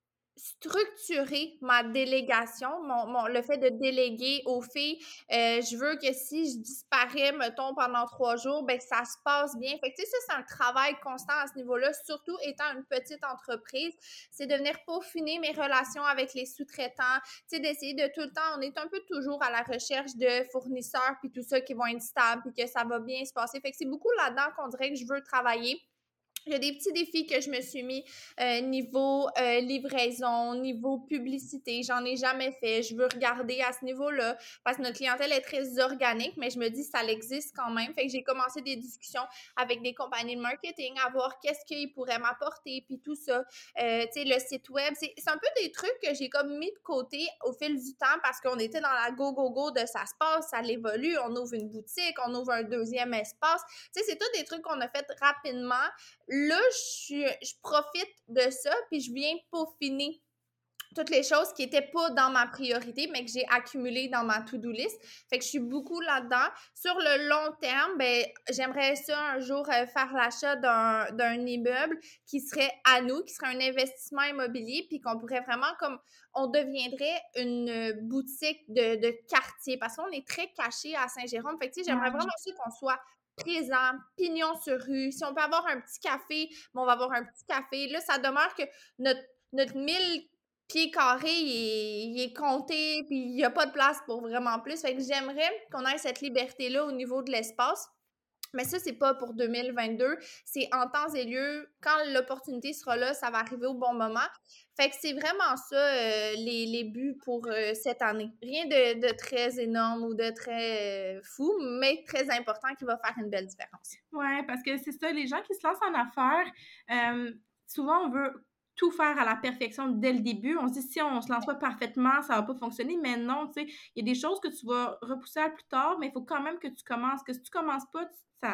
S2: structurer ma délégation, le fait de déléguer aux filles. Je veux que si je disparais, mettons, pendant 3 jours, ben que ça se passe bien. Fait que, tu sais, ça, c'est un travail constant à ce niveau-là, surtout étant une petite entreprise. C'est de venir peaufiner mes relations avec les sous-traitants, tu sais, d'essayer de tout le temps, on est un peu toujours à la recherche de fournisseurs puis tout ça qui vont être stables puis que ça va bien se passer. Fait que c'est beaucoup là-dedans qu'on dirait que je veux travailler. Il y a des petits défis que je me suis mis niveau livraison, niveau publicité. J'en ai jamais fait. Je veux regarder à ce niveau-là parce que notre clientèle est très organique, mais je me dis ça existe quand même. Fait que j'ai commencé des discussions avec des compagnies de marketing à voir qu'est-ce qu'ils pourraient m'apporter, puis tout ça. Tu sais, le site web, c'est un peu des trucs que j'ai comme mis de côté au fil du temps parce qu'on était dans la go-go-go de ça se passe, ça l'évolue, on ouvre une boutique, on ouvre un deuxième espace. Tu sais, c'est tous des trucs qu'on a fait rapidement. Là, je profite de ça, puis je viens peaufiner toutes les choses qui n'étaient pas dans ma priorité, mais que j'ai accumulées dans ma to-do list. Fait que je suis beaucoup là-dedans. Sur le long terme, ben, j'aimerais ça un jour faire l'achat d'un immeuble qui serait à nous, qui serait un investissement immobilier, puis qu'on pourrait vraiment comme on deviendrait une boutique de quartier, parce qu'on est très caché à Saint-Jérôme. Fait que tu sais, j'aimerais vraiment ça qu'on soit présent, pignon sur rue. Si on peut avoir un petit café, ben on va avoir un petit café. Là, ça demeure que notre 1000 pieds carrés, il est compté, puis il n'y a pas de place pour vraiment plus. Fait que j'aimerais qu'on ait cette liberté-là au niveau de l'espace. Mais ça, c'est pas pour 2022. C'est en temps et lieu. Quand l'opportunité sera là, ça va arriver au bon moment. Fait que c'est vraiment ça, les buts pour cette année. Rien de très énorme ou de très fou, mais très important qui va faire une belle différence.
S3: Ouais, parce que c'est ça, les gens qui se lancent en affaires, souvent on veut tout faire à la perfection dès le début. On se dit si on se lance pas parfaitement, ça va pas fonctionner, mais non, tu sais, il y a des choses que tu vas repousser à plus tard, mais il faut quand même que tu commences. Que si tu commences pas,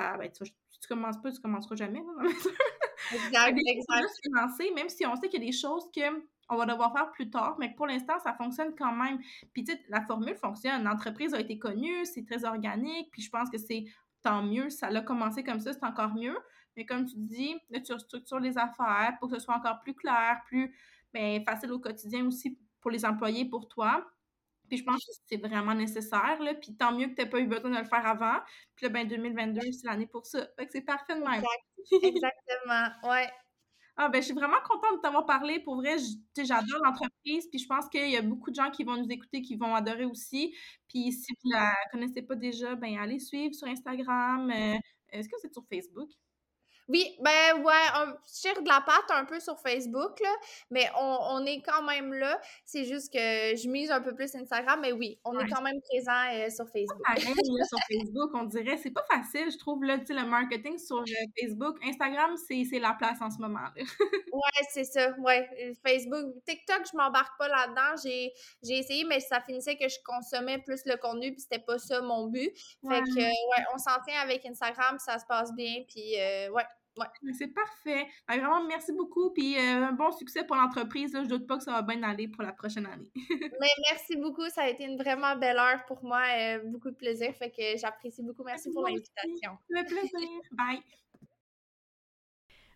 S3: si tu commences pas, tu commenceras jamais. Là,
S2: Exact,
S3: des fois,
S2: exact.
S3: juste se lancer, même si on sait qu'il y a des choses que on va devoir faire plus tard, mais que pour l'instant, ça fonctionne quand même. Puis, tu sais, la formule fonctionne. L'entreprise a été connue, c'est très organique, puis je pense que c'est tant mieux. Ça a commencé comme ça, c'est encore mieux. Mais comme tu dis, là, tu restructures les affaires pour que ce soit encore plus clair, plus facile au quotidien aussi pour les employés, pour toi. Puis je pense que c'est vraiment nécessaire, là. Puis tant mieux que tu n'aies pas eu besoin de le faire avant. Puis là, 2022, c'est l'année pour ça. Fait que c'est parfait de même.
S2: Exact. Exactement. Ouais.
S3: Ah, ben, je suis vraiment contente de t'avoir parlé. Pour vrai, tu sais, j'adore l'entreprise. Puis je pense qu'il y a beaucoup de gens qui vont nous écouter, qui vont adorer aussi. Puis si vous la connaissez pas déjà, ben, allez suivre sur Instagram. Est-ce que vous êtes sur Facebook?
S2: Oui, ben ouais, je tire de la patte un peu sur Facebook, là, mais on est quand même là. C'est juste que je mise un peu plus Instagram, mais oui, on est
S3: Ouais.
S2: quand même présent sur Facebook.
S3: Pareil, là, sur Facebook, on dirait, c'est pas facile, je trouve, là, tu sais, le marketing sur Facebook. Instagram, c'est la place en ce moment, là.
S2: Ouais, c'est ça, ouais. Facebook, TikTok, je m'embarque pas là-dedans. J'ai essayé, mais ça finissait que je consommais plus le contenu, puis c'était pas ça mon but. Fait que,
S3: Ouais.
S2: ouais, on s'en tient avec Instagram, puis ça se passe bien, puis ouais. Ouais.
S3: C'est parfait. Ben, vraiment, merci beaucoup. Puis un bon succès pour l'entreprise. Là. Je doute pas que ça va bien aller pour la prochaine année.
S2: Mais merci beaucoup, ça a été une vraiment belle heure pour moi, beaucoup de plaisir, fait que j'apprécie beaucoup. Merci pour
S3: Moi aussi.
S2: l'invitation.
S3: Ça fait plaisir. Bye.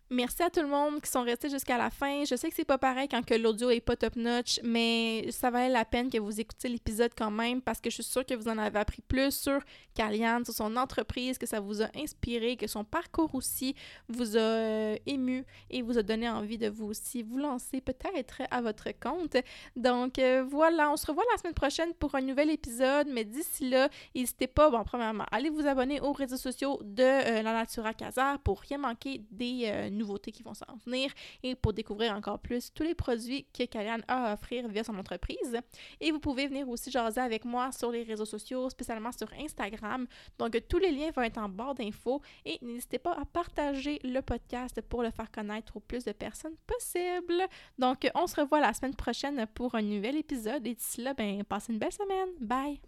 S1: Merci à tout le monde qui sont restés jusqu'à la fin. Je sais que c'est pas pareil quand que l'audio est pas top-notch, mais ça valait la peine que vous écoutiez l'épisode quand même parce que je suis sûre que vous en avez appris plus sur Kaliane, sur son entreprise, que ça vous a inspiré, que son parcours aussi vous a ému et vous a donné envie de vous aussi vous lancer peut-être à votre compte. Donc voilà, on se revoit la semaine prochaine pour un nouvel épisode, mais d'ici là, n'hésitez pas, premièrement, allez vous abonner aux réseaux sociaux de La Natura Casa pour rien manquer des nouveautés qui vont s'en venir et pour découvrir encore plus tous les produits que Kaliane a à offrir via son entreprise. Et vous pouvez venir aussi jaser avec moi sur les réseaux sociaux, spécialement sur Instagram. Donc, tous les liens vont être en barre d'infos et n'hésitez pas à partager le podcast pour le faire connaître au plus de personnes possible. Donc, on se revoit la semaine prochaine pour un nouvel épisode et d'ici là, passez une belle semaine. Bye!